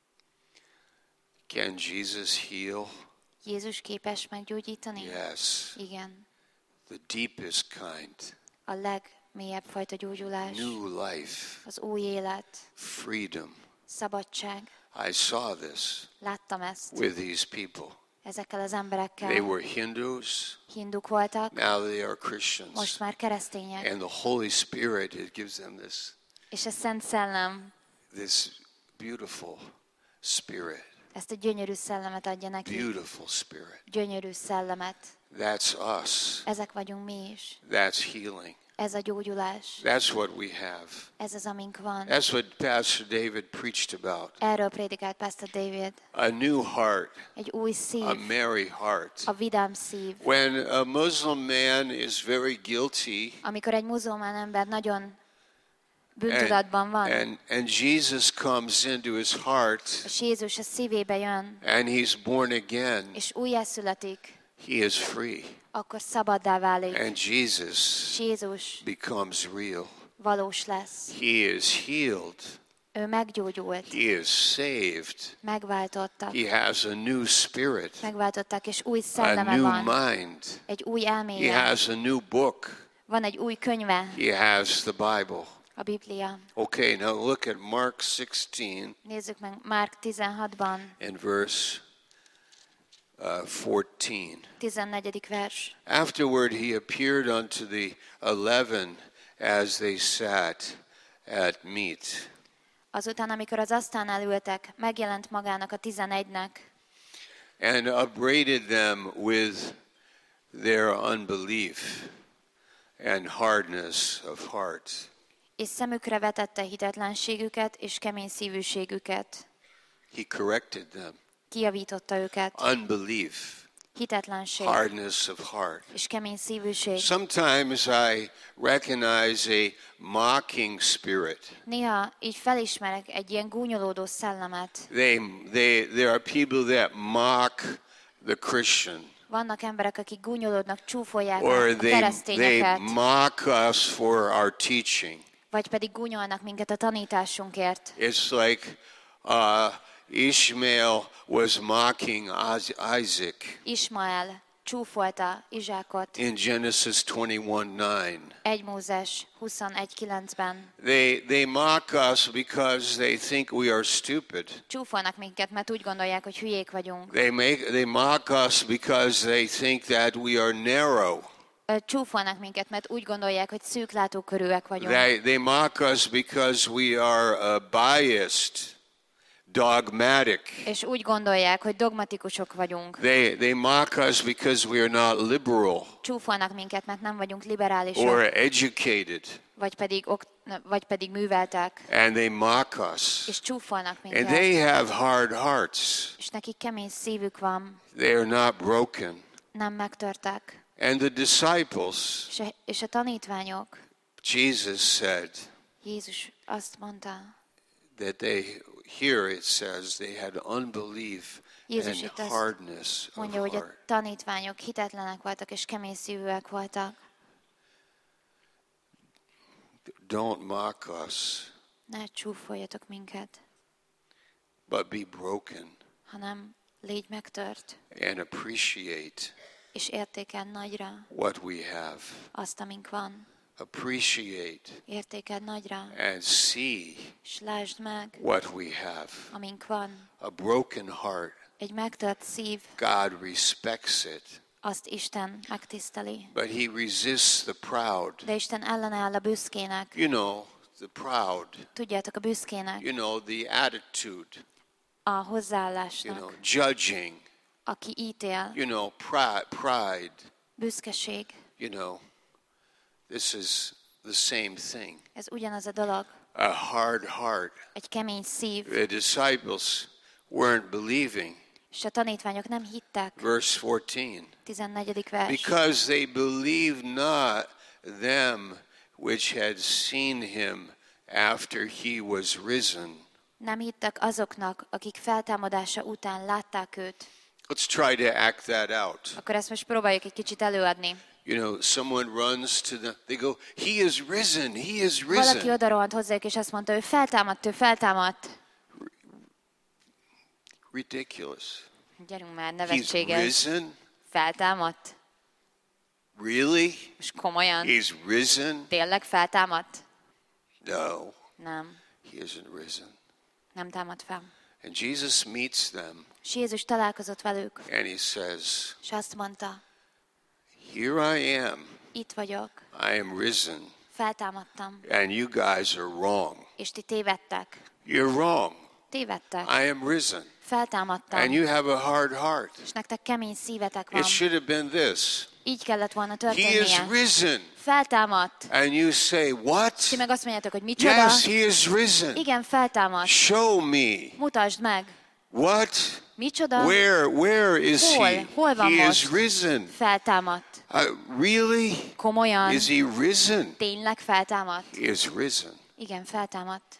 Can Jesus heal? Jézus képes meggyógyítani? Yes. Igen. The deepest kind. A legmélyebb fajta gyógyulás, New life, az új élet, freedom. szabadság. I saw this Láttam ezt with these people. ezekkel az They emberekkel. were Hindus, Hinduk voltak, now they are Christians. most már keresztények. And the Holy Spirit, it gives them this, És a Szent Szellem this beautiful spirit. ezt a gyönyörű szellemet adja neki. Beautiful spirit. Gyönyörű szellemet. That's us. Ezek vagyunk mi is. That's healing. Ez a gyógyulás. That's what we have. Ez az, amink van. That's what Pastor David preached about. Erről prédikált Pastor David. A new heart, Egy új szív, a merry heart. a vidám szív. When a Muslim man is very guilty, Amikor egy muzulmán ember nagyon and, bűntudatban van, and, and Jesus comes into his heart, és Jézus a szívébe jön, and he's born again, és újjászületik, he is free. akkor szabaddá válik. And Jesus És Jézus becomes real. valós lesz. He is healed. Ő meggyógyult, He is saved. megváltottak, He has a new spirit, megváltották, és új a szelleme new van. mind. Egy új He elméje. has a new book. Van egy új könyve, He has the Bible. a Biblia. Okay, now look at Mark sixteen Nézzük meg Márk tizenhatban, and verse uh, fourteen. tizennegyedik vers. Afterward, he appeared unto the eleven as they sat at meat. Azután, amikor az asztalnál ültek, megjelent magának a tizenegynek, And upbraided them with their unbelief and hardness of heart. és szemükre vetette hitetlenségüket és kemény szívűségüket. He corrected them. Kijavította őket. Unbelief, Hitetlenség hardness of heart. és kemény szívűség. Sometimes I recognize a mocking spirit. Néha így felismerek egy ilyen gúnyolódó szellemet. They, they, there are people that mock the Christian, Vannak emberek, akik gúnyolódnak, csúfolják or a they, they keresztényeket, mock us for our teaching. vagy pedig gúnyolnak minket a tanításunkért. It's like, uh, Ishmael was mocking Isaac Ismael csúfolta Izsákot. in Genesis twenty-one nine. egy Mózes huszonegy kilencben. They, they mock us because they think we are stupid. Csúfolnak minket, mert úgy gondolják, hogy hülyék vagyunk. They, make, they mock us because they think that we are narrow. Ö, Csúfolnak minket, mert úgy gondolják, hogy szűklátókörűek vagyunk. They, they mock us because we are uh, biased, dogmatic. És úgy gondolják, hogy dogmatikusok vagyunk. They, they mock us because we are not liberal Csúfolnak minket, mert nem vagyunk liberálisok, or educated. vagy pedig, ok- vagy pedig műveltek. And they mock us. És csúfolnak And minket. they have hard hearts. És nekik kemény szívük van, They are not broken. nem megtörtek. And the disciples, És a, és a tanítványok, Jesus said Jézus azt mondta, that they, here it says, they had unbelief Jézus and itt azt hardness of mondja, hogy a heart. tanítványok hitetlenek voltak és kemény szívűek voltak. Don't mock us, Ne csúfoljatok minket, but be broken hanem légy megtört, and appreciate és értékel nagyra what we have. azt, amink van. Appreciate Értékeld nagyra, and see és lásd meg, what we have. amink van. A broken heart, Egy megtört szív, God respects it, azt Isten megtiszteli. but he resists the proud. De Isten ellenáll a büszkének. You know, the proud, Tudjátok, a büszkének, you know, the attitude, a you know, hozzáállásnak, judging, aki ítél, you know, pride, pride, büszkeség. you know, this is the same thing. Ez ugyanaz a dolog. A hard heart. Egy kemény szív, The disciples weren't believing. és a tanítványok nem hittek. Verse fourteen. tizennegyedik vers. Because they believed not them which had seen him after he was risen. Nem hittek azoknak, akik feltámadása után látták őt. Let's try to act that out. Akkor ezt most próbáljuk egy kicsit előadni. You know, someone runs to them, they go, he is risen, he is Valaki risen. odarohant hozzájuk, és azt mondta, ő feltámadt, ő feltámadt. Ridiculous. Gyerünk már, He's nevetséges. risen? Feltámadt? Really? És komolyan? He's risen? Tényleg feltámadt? No, Nem, he isn't risen. nem támadt fel. And Jesus meets them És Jézus találkozott velük, and he says, és azt mondta, here I am, itt vagyok, I am risen, feltámadtam, and you guys are wrong. és ti tévedtek. You're wrong. Tévedtek. I am risen. Feltámadtam, And you have a hard heart. és nektek kemény szívetek van. It should have been this. Így kellett volna He is történnie. risen. Feltámadt. And you say, what? Ti meg azt mondjátok, hogy micsoda? Yes, he is risen. Igen, feltámadt. Show me. Mutasd meg. What? Micsoda? Where? Where is Hol? he? Hol van He most? is risen. Feltámadt. Uh, really? Komolyan? Is he risen? Tényleg feltámadt? He is risen. Igen, feltámadt.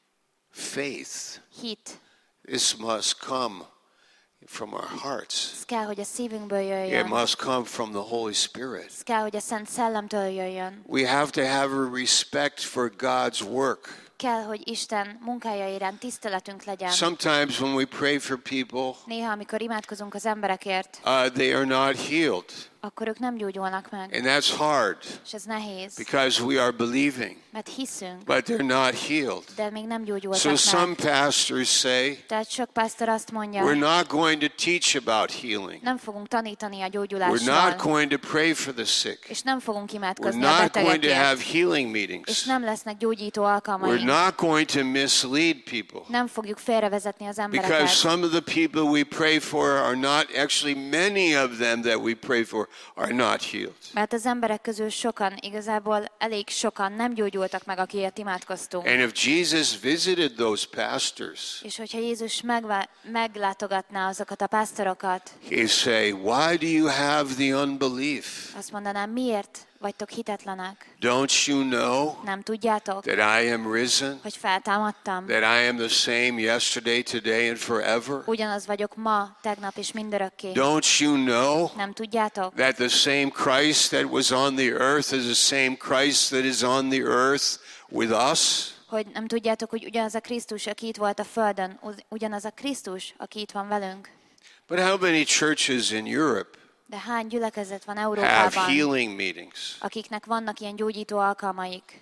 Faith. Hit. This must come from our hearts. Ez kell, hogy a szívünkből It jöjjön. must come from the Holy Spirit. Ez kell, hogy a Szent Szellemtől jöjjön. We have to have a respect for God's work. Kell, hogy Isten munkája iránt tiszteletünk legyen. Sometimes when we pray for people, Néha, amikor imádkozunk az emberekért, uh, they are not healed. akkor ők nem gyógyulnak meg. And that's hard És ez nehéz, because we are believing, mert hiszünk, but they're not healed. de még nem So gyógyultak some meg. pastors say, Tehát sok pásztor azt mondja, we're not going to teach about healing. nem fogunk tanítani a We're gyógyulásról, not going to pray for the sick. és nem fogunk We're imádkozni a not going to have betegekért, healing és meetings. nem lesznek gyógyító We're alkalmaink. not going to mislead people. Nem fogjuk félrevezetni az Because embereket, some of the people we pray for are not, actually many of them that we pray for are not healed. mert az emberek közül sokan, igazából elég sokan nem gyógyultak meg, akiért imádkoztunk. And if Jesus visited those pastors, És hogyha Jézus megvá- meglátogatná azokat a pásztorokat, he'd say, why do you have the unbelief? azt mondanám, miért vagytok hitetlenek? Don't you know Nem tudjátok, that I am risen? hogy feltámadtam? That I am the same yesterday, today, and forever? Ugyanaz vagyok ma, tegnap és mindörökké. Don't you know Nem tudjátok, that the same Christ that was on the earth is the same Christ that is on the earth with us? Hogy nem tudjátok, hogy ugyanaz a Krisztus, aki itt volt a földön, ugyanaz a Krisztus, aki itt van velünk. But how many churches in Europe De hány gyülekezet van have Európában, healing meetings? akiknek vannak ilyen gyógyító alkalmaik?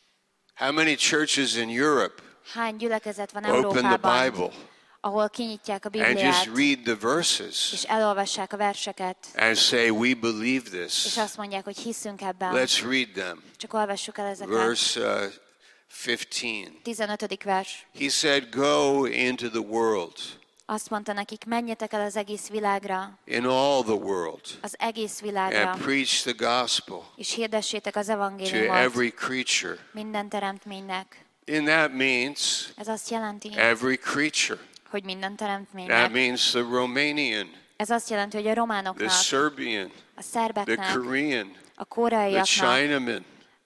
How many churches in Europe Hány gyülekezet van open the Európában, Bible ahol kinyitják a and just Bibliát, read the verses és elolvassák a verseket, and say, we believe és this? azt mondják, hogy hiszünk ebben. Let's read them. Csak olvassuk el ezeket. Verse uh, fifteen. tizenötödik vers. He said, go into the world, Azt mondta nekik, menjetek el az egész világra, in all the world, az egész világra, and preach the gospel és hirdessétek az to evangéliumot every creature. minden teremtménynek. And that means Ez azt jelenti, every creature. hogy minden That teremtménynek. means the Romanian, Ez azt jelenti, hogy a the románoknak, Serbian, a the szerbeknek, Korean, a the koreaiaknak, Chinaman,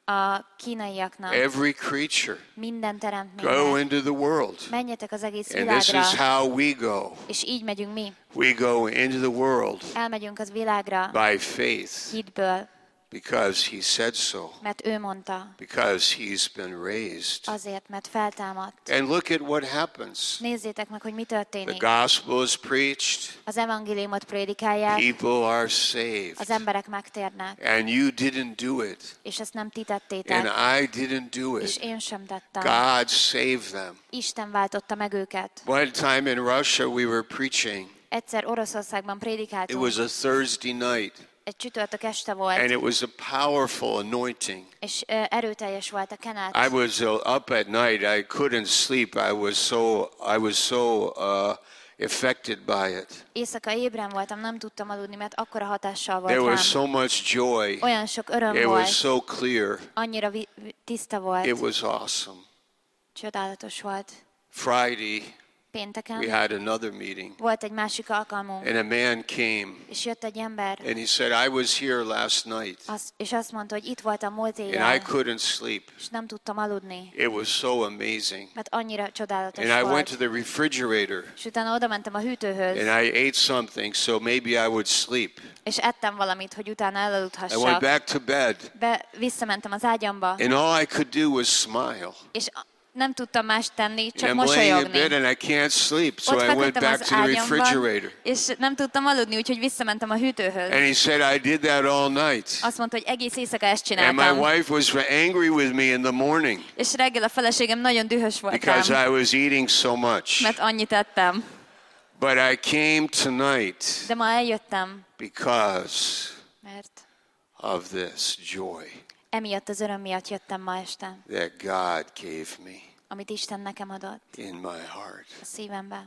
a kínaiaknak, every creature. minden Go teremtménynek. into the world. Menjetek az egész And this is világra, how we go. és így megyünk mi. We go into the world Elmegyünk az világra by faith hitből, because he said so, mert ő mondta, because he's been raised. azért, mert feltámadt. And look at what happens. Nézzétek meg, hogy mi The történik. gospel is preached, Az evangéliumot prédikálják, people are az saved, emberek megtérnek, and you didn't do it, és ezt nem ti and tettétek, I didn't do és it. én sem tettem. God saved them. Isten váltotta meg őket. One time in Russia we were preaching. Egyszer Oroszországban It prédikáltunk, was a Thursday night, egy csütörtök este and volt, it was a powerful anointing. és ö, erőteljes volt a I kenet. was uh, up at night. I couldn't sleep. I was so I was so uh, affected by it. Éjszaka ébren voltam, nem tudtam aludni, mert akkora hatással volt There was rám. so much joy. Olyan sok öröm It was volt, so clear. annyira vi- vi- tiszta It volt, was awesome. csodálatos volt. Friday we Pénteken had another meeting, volt egy másik alkalmunk, and a man came és jött egy ember, and he said, "I was here last night, az, és azt mondta, hogy itt voltam múlt and I éjjel, couldn't sleep. és nem tudtam aludni, It was so amazing." mert annyira csodálatos And I went volt. to the refrigerator És utána oda mentem a hűtőhöz, and I ate something so maybe I would sleep. és ettem valamit, hogy utána I went elaludhassak. back to bed, Be, visszamentem az ágyamba, and all I could do was smile. és a- nem tudtam más tenni, csak And I'm laying in bed mosolyogni. and I can't sleep, so Ott I went feküdtem back az to the ágyamban, refrigerator. és nem tudtam aludni, úgyhogy visszamentem a hűtőhöz. And he said, "I did that all night." Azt mondta, hogy egész éjszaka ezt And my csináltam. wife was angry with me in the morning És reggel a feleségem nagyon dühös volt because rám, I was eating so much. mert annyit ettem. But I came tonight De ma eljöttem, because mert of this joy emiatt az öröm miatt jöttem ma este, that God gave me amit Isten nekem adott in my heart. a szívembe.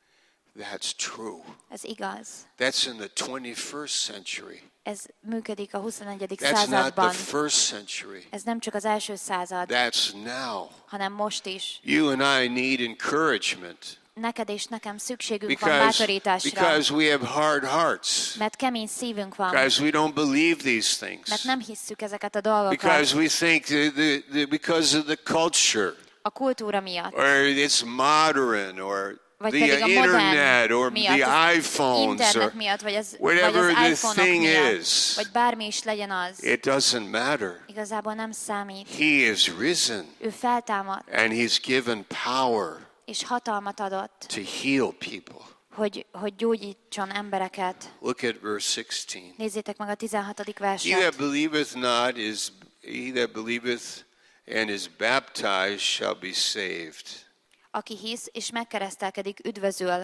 That's true. Ez igaz. That's in the twenty-first century. Ez működik a huszonegyedik That's not the században. first century. Ez nem csak az első század, That's now. hanem most is. You and I need encouragement Neked és nekem szükségünk van because, bátorításra, because we have hard hearts, mert kemény szívünk van, because we don't believe these things, mert nem hisszük ezeket a dolgokat because we think the, the, the, because of the culture, a kultúra miatt, or it's modern, or vagy the pedig a internet, or modern miatt, the az iPhones, internet or miatt, vagy az, vagy whatever az the iPhone-ok thing miatt, is. vagy bármi is legyen az, It doesn't matter. igazából nem számít. He is risen, Ő feltámadt, and he's given power és hatalmat adott, to heal people. hogy, hogy gyógyítson embereket. Look at verse sixteen. Nézzétek meg a tizenhatodik He verset. that believeth not is he that believeth and is baptized shall be saved. Aki hisz és megkeresztelkedik, üdvözül,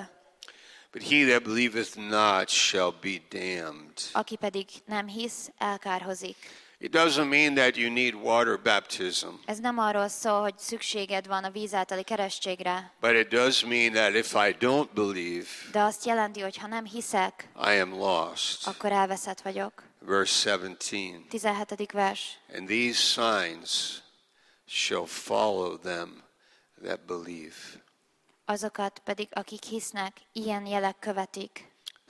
But he that believeth not shall be damned. aki pedig nem hisz, elkárhozik. It doesn't mean that you need water baptism, Ez nem arról szól, hogy szükséged van a víz általi keresztségre, but it does mean that if I don't believe, de azt jelenti, hogy ha nem hiszek, I am lost. akkor elveszett vagyok. Verse seventeen. tizenhetedik vers. And these signs shall follow them that believe. Azokat pedig, akik hisznek, ilyen jelek követik.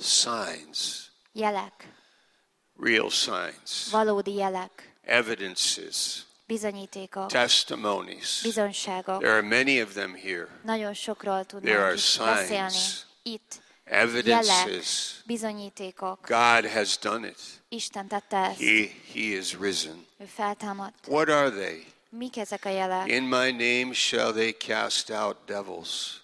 Signs, Jelek, real signs, valódi jelek, evidences, bizonyítékok, testimonies. bizonyságok. There are many of them here. Nagyon sokról There are tudnánk itt beszélni. signs. Itt Evidences. bizonyítékok. God has done it. Isten tette ezt. He, he is risen. Ő feltámadt. What are they? Mik ezek a jelek? In my name shall they cast out devils.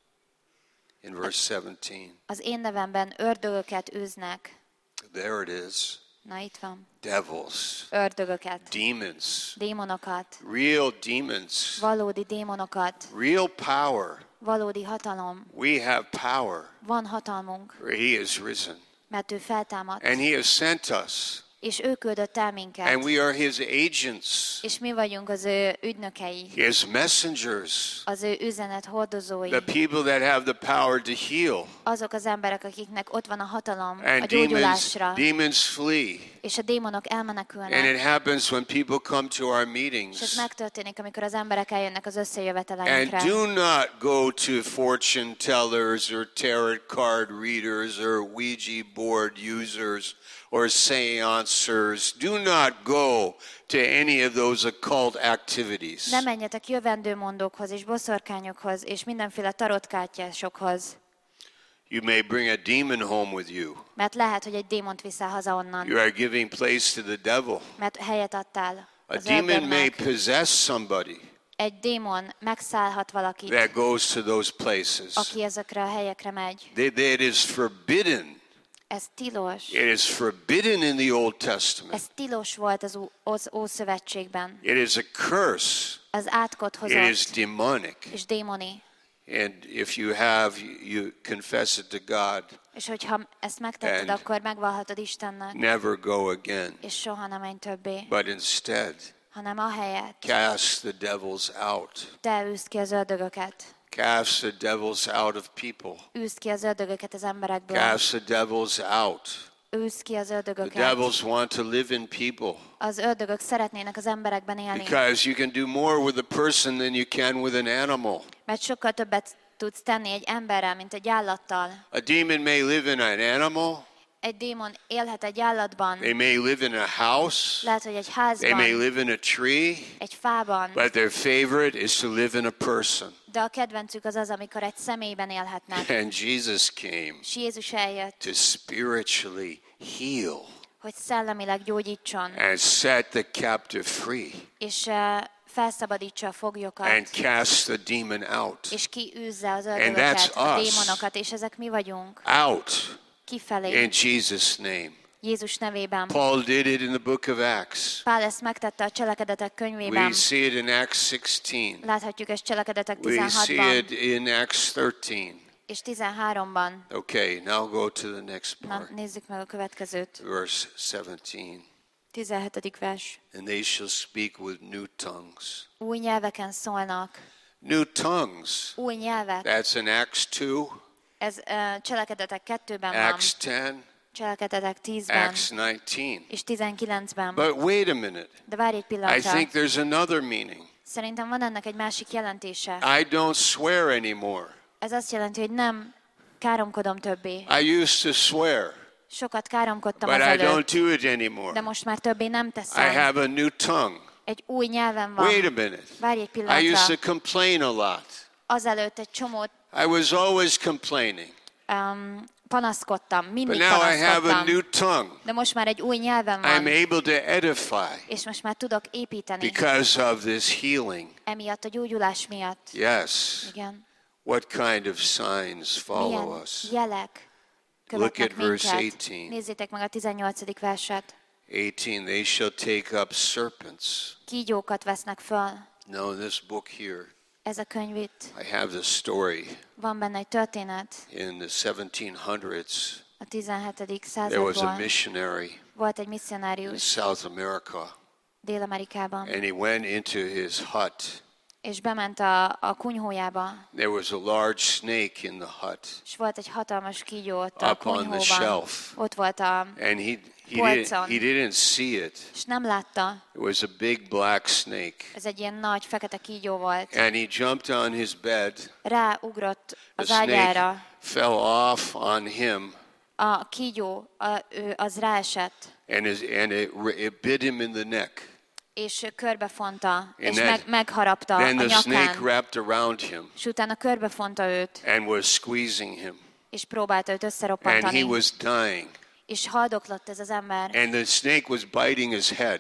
In verse seventeen. Az én nevemben ördögöket űznek. There it is. Na itt van. Devils. Ördögöket. Demons. Démonokat. Real demons. Valódi démonokat. Real power. Valódi hatalom. We have power. Van hatalmunk, For he is risen. mert ő feltámadt. And he has sent us. És ő küldött el minket. And we are his agents. És mi vagyunk az ő ügynökei. His messengers. Az ő üzenet hordozói. The people that have the power to heal. Azok az emberek, akiknek ott van a hatalom a And demons, gyógyulásra. demons flee. És a démonok And elmenekülnek. it happens when people come to our És ez meetings. megtörténik, amikor az emberek eljönnek az And összejöveteleinkre. do not go to fortune tellers or tarot card readers or Ouija board users or seancers. Do not go to any of those occult activities. Ne menjetek jövendőmondókhoz és boszorkányokhoz és mindenféle tarotkártyásokhoz. You may bring a demon home with you. Mert lehet, hogy egy démont viszel haza onnan. You are giving place to the devil. Mert helyet adtál A az demon may ördögnek. possess somebody Egy démon megszállhat valakit, that goes to those places. aki ezekre a helyekre megy. They- they- It is forbidden. Ez tilos. It is forbidden in the Old Testament. Ez tilos volt az Ó- az Ószövetségben. It is a curse. Az átkot It is hozott demonic. és démoni. And if you have, you- you confess it to God. És hogyha ezt megtetted, And- akkor megvalhatod Istennek, Never go again. és soha nem menj többé, But instead, hanem ahelyett cast the devils out. te űzd ki az ördögöket. Cast the devils out of people. Űzd ki az ördögöket az emberekből. Cast the devils out. Űzd ki az The ördögöket. devils want to live in people Az ördögök szeretnének az emberekben élni, because you can do more with a person than you can with an animal. mert sokkal többet tudsz tenni egy emberrel, mint egy állattal. A demon may live in an animal. Egy démon élhet egy állatban, They may live in a house. lehet, hogy egy They may házban, live in a tree. egy fában, But their favorite is to live in a person. de a kedvencük az az, amikor egy személyben élhetnek. And Jesus came És Jézus eljött, to spiritually heal hogy szellemileg gyógyítson, and set the captive free és uh, felszabadítsa a and foglyokat, cast the demon out. és kiűzze az that's ördögöket, a us. démonokat, és ezek mi vagyunk, Out kifelé, in Jesus' name. Jézus nevében. Paul did it in the book of Acts. Pál ezt megtette a Cselekedetek We könyvében. see it in Acts sixteen. Láthatjuk ezt Cselekedetek We see tizenhatban it in Acts thirteen. és tizenháromban. Okay, now go to the next Na, part. nézzük meg a következőt. Verse seventeen. tizenhetedik vers. And they shall speak with new tongues. Új nyelveken szólnak. New tongues. Új nyelvek. That's in Acts two, Ez uh, Cselekedetek kettőben van, Acts ten, Cselekedetek tízben Acts nineteen. és tizenkilencben. But wait a minute. De várj egy I pillanatra. think there's another meaning. Szerintem van ennek egy másik jelentése. I don't swear anymore. Ez azt jelenti, hogy nem káromkodom többé. I used to swear, Sokat káromkodtam but I azelőtt, don't do it anymore. de most már többé nem I teszem. have a new tongue. Egy új nyelven van. Wait a minute. Várj egy I used to pillanatra. complain a lot. Azelőtt egy csomót I was always complaining. um, panaszkodtam, But mindig now I have a panaszkodtam. new tongue. De most már egy új nyelven I'm van, able to edify és most már tudok építeni. because of this healing. Emiatt a gyógyulás miatt. Yes. Igen. What kind of signs follow Milyen us? jelek Look követnek at verse minket? eighteen. Nézzétek meg a tizennyolcadik verset. eighteen, they shall take up serpents. Kígyókat vesznek föl. No, in this book here, Ez a könyv itt. I have the story. Van benne egy történet In the seventeen hundreds, a tizenhetedik there was a századból. missionary Volt egy in misszionárius South America, Dél-Amerikában, and he went into his hut. és bement a, a kunyhójába, There was a large snake in the hut, és volt egy hatalmas kígyó ott a Up on the kunyhóban. shelf. Ott volt a... and he he didn't, Polcon. he didn't see it. És nem látta, It was a big black snake, ez egy ilyen nagy, fekete kígyó volt. and he jumped on his bed. Ráugrott The az snake ágyára, fell off on him, a kígyó, a, ő, az ráesett, and his, and it, it bit him in the neck. és körbefonta, és then- meg, megharapta Then a the snake nyakán, wrapped around him és utána körbefonta őt, and was squeezing him, és próbálta őt and he összeroppantani, was dying. és haldoklott ez az ember, And the snake was biting his head.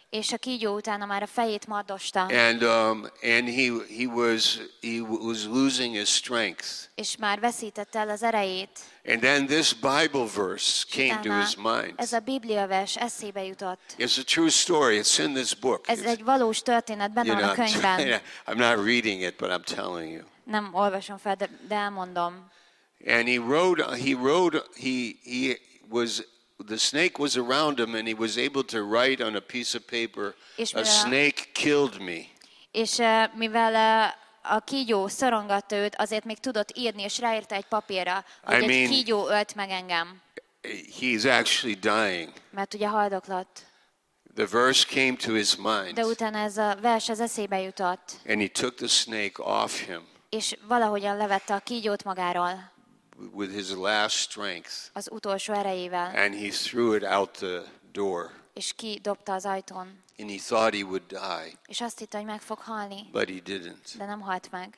És a kígyó utána már a fejét mardosta. And um, and he he was he was losing his strength. És már veszítette el az erejét. And then this Bible verse came to his mind. Ez a Biblia vers eszébe jutott. It's a true story. It's in this book. Ez egy valós történet, benne van a könyvben. I'm not reading it, but I'm telling you. Nem olvasom fel, de, de elmondom. And he rode. He rode. He he was. The snake was around him, and he was able to write on a piece of paper, "A snake killed me." És uh, mivel uh, a kígyó szorongatta őt, azért még tudott írni, és ráírta egy papírra, hogy I egy mean, kígyó ölt meg engem. He's actually dying. Mert ugye haldoklott. The verse came to his mind. De utána ez a vers az eszébe jutott. And he took the snake off him. És valahogyan levette a kígyót magáról. With his last strength. Az utolsó erejével. And he threw it out the door. És kidobta az ajtón. And he thought he would die. És azt hitte, hogy meg fog halni. But he didn't. De nem halt meg.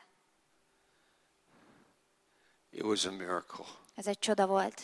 It was a miracle. Ez egy csoda volt.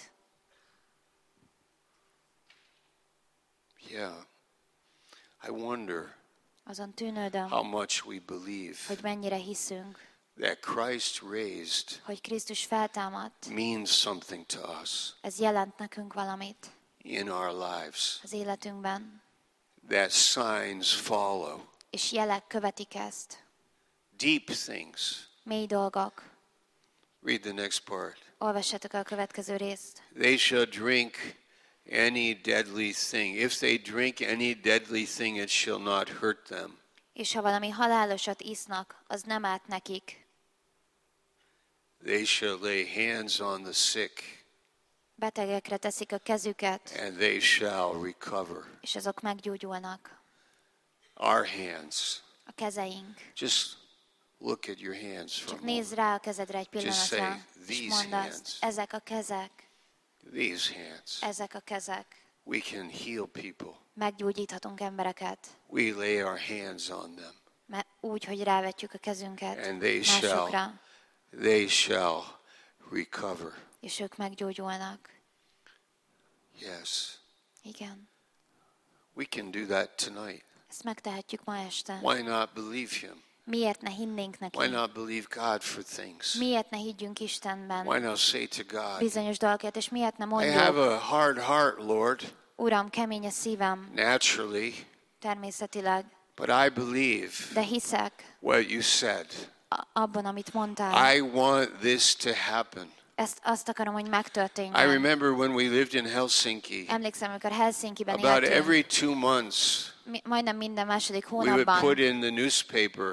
Yeah. I wonder Azon tűnődöm, how much we believe hogy mennyire hiszünk, that Christ raised hogy Krisztus feltámadt. means something to us Ez jelent nekünk valamit in our lives. az életünkben. That signs follow. És jelek követik ezt. Deep things. Mély dolgok. Read the next part. Olvassátok el a következő részt. They shall drink any deadly thing. If they drink any deadly thing, it shall not hurt them. És ha valami halálosat isznak, az nem árt nekik. They shall lay hands on the sick. Betegekre teszik a kezüket, And they shall recover. és azok meggyógyulnak. Our hands. A kezeink. Just look at your hands for a Csak moment. nézz rá a kezedre egy Just say, pillanatra, és "These mondd azt, hands." ezek a kezek, These hands. ezek a kezek. We can heal people. Meggyógyíthatunk embereket, We lay our hands on them. mert úgy, hogy rávetjük a kezünket And they másokra, shall, they shall recover. és ők meggyógyulnak. Yes. Igen. We can do that tonight. Ezt megtehetjük ma este. Why not believe him? Miért ne hinnénk neki? Why not believe God for things? Miért ne higgyünk Istenben Why not say to God, bizonyos dolgokat, és miért ne I have mondjuk, a hard heart, Lord, Uram, kemény a szívem, naturally, természetileg, but I believe de hiszek what you said. a- abban, amit mondtál. I want this to happen. Ezt azt akarom, hogy I megtörténjen. remember when we lived in Helsinki, Emlékszem, amikor Helsinki-ben about éltünk, every two months, mi- majdnem minden második we would put hónapban in the newspaper,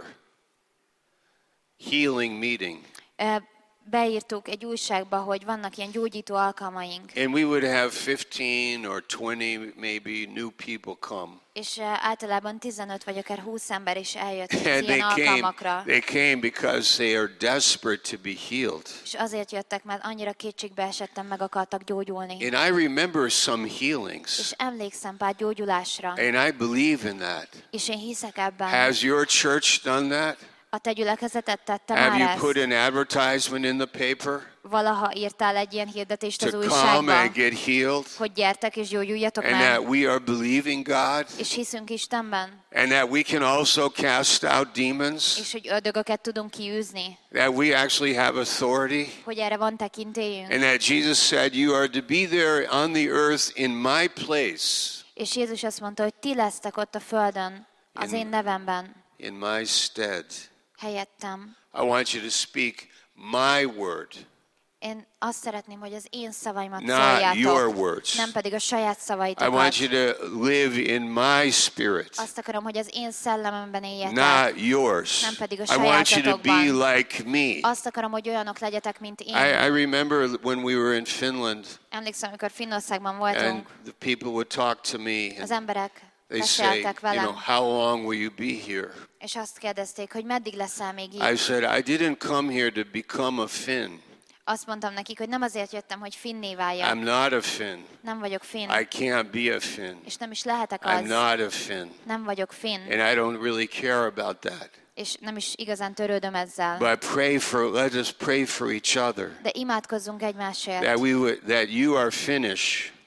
healing meeting. ö, beírtuk egy újságba, hogy vannak ilyen gyógyító alkalmaink, And we would have fifteen or twenty maybe new people come. és ö, általában tizenöt vagy akár húsz ember is eljött az And they ilyen came, alkalmakra. they came because they are desperate to be healed. És azért jöttek, mert annyira kétségbe esettem, meg akartak gyógyulni. And I remember some És healings, emlékszem pár gyógyulásra, and I believe in that. és én hiszek ebben. Has your church done that? A te gyülekezetet tette Have már you put ezt? an advertisement in the paper Valaha írtál egy ilyen hirdetést az to come újságba, and get healed? hogy gyertek és gyógyuljatok And that meg, we are believing God? és hiszünk Istenben, And that we can also cast out demons? és hogy ördögöket tudunk kiűzni, That we actually have authority? hogy erre van tekintélyünk. And that Jesus said, you are to be there on the earth in my place, És Jézus azt mondta, hogy ti lesztek ott a földön, az In- én nevemben, in my stead. helyettem. I want you to speak my word, Én azt szeretném, hogy az én szavaimat not your szóljátok, words. nem pedig a saját I szavaitokat. want you to live in my spirit, Azt akarom, hogy az én szellememben éljetek. not yours. Nem pedig a I want you to be sajátotokban. like me. Azt akarom, hogy olyanok legyetek, mint én. I, I remember when we were in Finland Emlékszem, amikor Finnországban and voltunk, the people would talk to me az and emberek they say, beszéltek you know, velem, how long will you be here? és azt kérdezték, hogy meddig leszel még I így. said, I didn't come here to become a Finn. Azt mondtam nekik, hogy nem azért jöttem, hogy finné váljak. I'm not a Finn. Nem vagyok finn, I can't be a Finn. és nem is lehetek I'm az. not a Finn. Nem vagyok finn, And I don't really care about that. és nem is igazán törődöm ezzel. But pray for, let us pray for each other. De imádkozzunk egymásért, That we would, that you are Finnish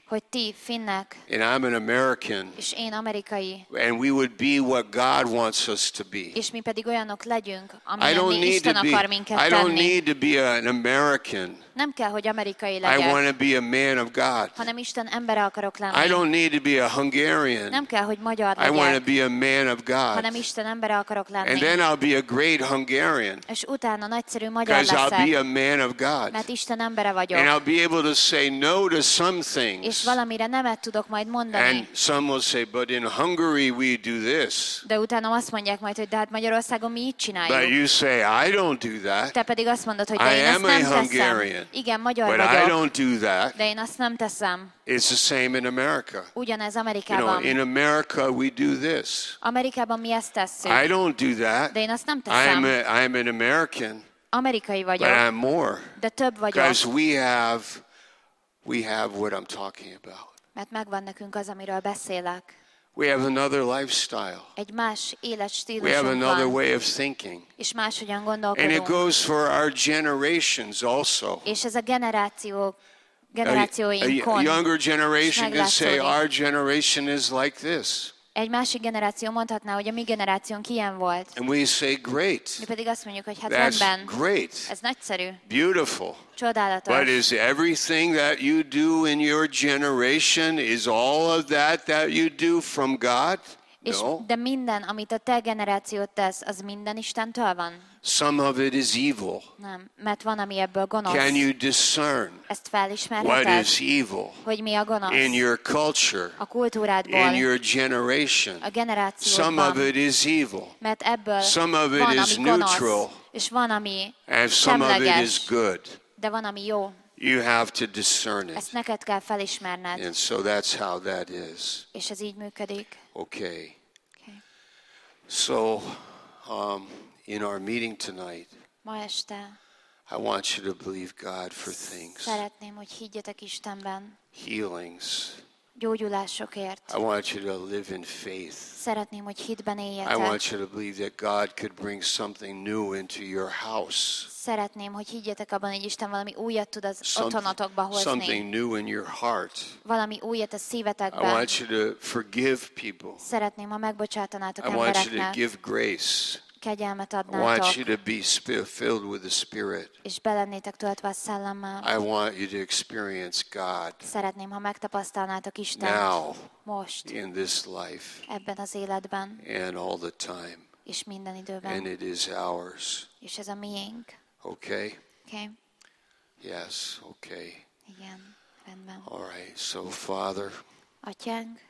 hogy ti finnek, and I'm an American, és én amerikai, and we would be what God wants us to be. és mi pedig olyanok legyünk, I amilyen don't mi need Isten to akar be minket I don't tenni. need to be an American. Nem kell, hogy amerikai I legyek, want to be a man of God. hanem Isten embere akarok I lenni. don't need to be a Hungarian. Nem kell, hogy magyar I want to legyek, be a man of hanem God. Isten embere akarok And lenni. then I'll be a great Hungarian És utána nagyszerű magyar because I'll be leszek, a man of God. mert Isten embere vagyok. And I'll be able to say no to some És things. valamire nemet tudok majd mondani. And some will say, but in Hungary we do this. De utána azt mondják majd, hogy de hát Magyarországon mi így But csináljuk. you say, I don't do that. Te pedig azt mondod, hogy I de én ezt am a nem teszem. Hungarian. Igen, magyar But I vagyok, don't do that. de én azt nem teszem. It's the same in America. Ugyanez You know, Amerikában. in America we do this. Amerikában mi ezt tesszük, I don't do that. de én azt nem I'm, teszem. a, I'm an American, Amerikai but vagyok, I'm more. de több vagyok, Because we have, we have what I'm talking about. mert megvan nekünk az, amiről beszélek. We have another lifestyle. Egy más We have életstílusunk another van, way of thinking. és máshogyan And it gondolkodunk. goes for our generations also. És ez a generáció, A, a generációinkon younger generation can say meglátszódik. our generation is like this. Egy másik generáció mondhatná, hogy a mi generációnk ilyen volt. And we say, great. Mi pedig azt mondjuk, hogy hát That's rendben, great. ez nagyszerű, Beautiful. csodálatos. But is everything that you do in your generation, is all of that that you do from God? És, No. de minden, amit a te generációt tesz, az minden Istentől van? Some of it is evil. Nem, mert van, ami ebből gonosz. Can you discern Ezt what felismerheted, is evil hogy mi a gonosz? in your culture, A kultúrádból, in your generation? a Some of generációban. it is evil, Mert ebből some of it van, is ami gonosz, neutral. és van, ami and some of it is semleges, good. de van, ami jó. You have to discern it. Ezt neked kell felismerned, And so that's how that is. és ez így működik. Okay. Okay. So, um, in our meeting tonight, Ma este I want you to believe God for things, szeretném, hogy higgyetek Istenben, healings. gyógyulásokért. I want you to live in faith. Szeretném, hogy hitben I éljetek. want you to believe that God could bring something new into your house, Szeretném, hogy higgyetek abban, hogy Isten valami újat tud az something, otthonatokba hozni. something new in your heart. Valami újat a I szívetekben. want you to forgive people. Szeretném, ha megbocsátanátok I want you to embereknek, give grace. kegyelmet I want adnátok, you to be sp- filled with the Spirit. és belennétek töltve a szellemmel. I want you to experience God Szeretném, ha megtapasztalnátok Istent now most, in this life ebben az életben, and all the time. és minden And időben. it is ours. És ez a miénk. Okay? Okay? Yes, okay. Igen, rendben. All right. So, Father, Atyánk,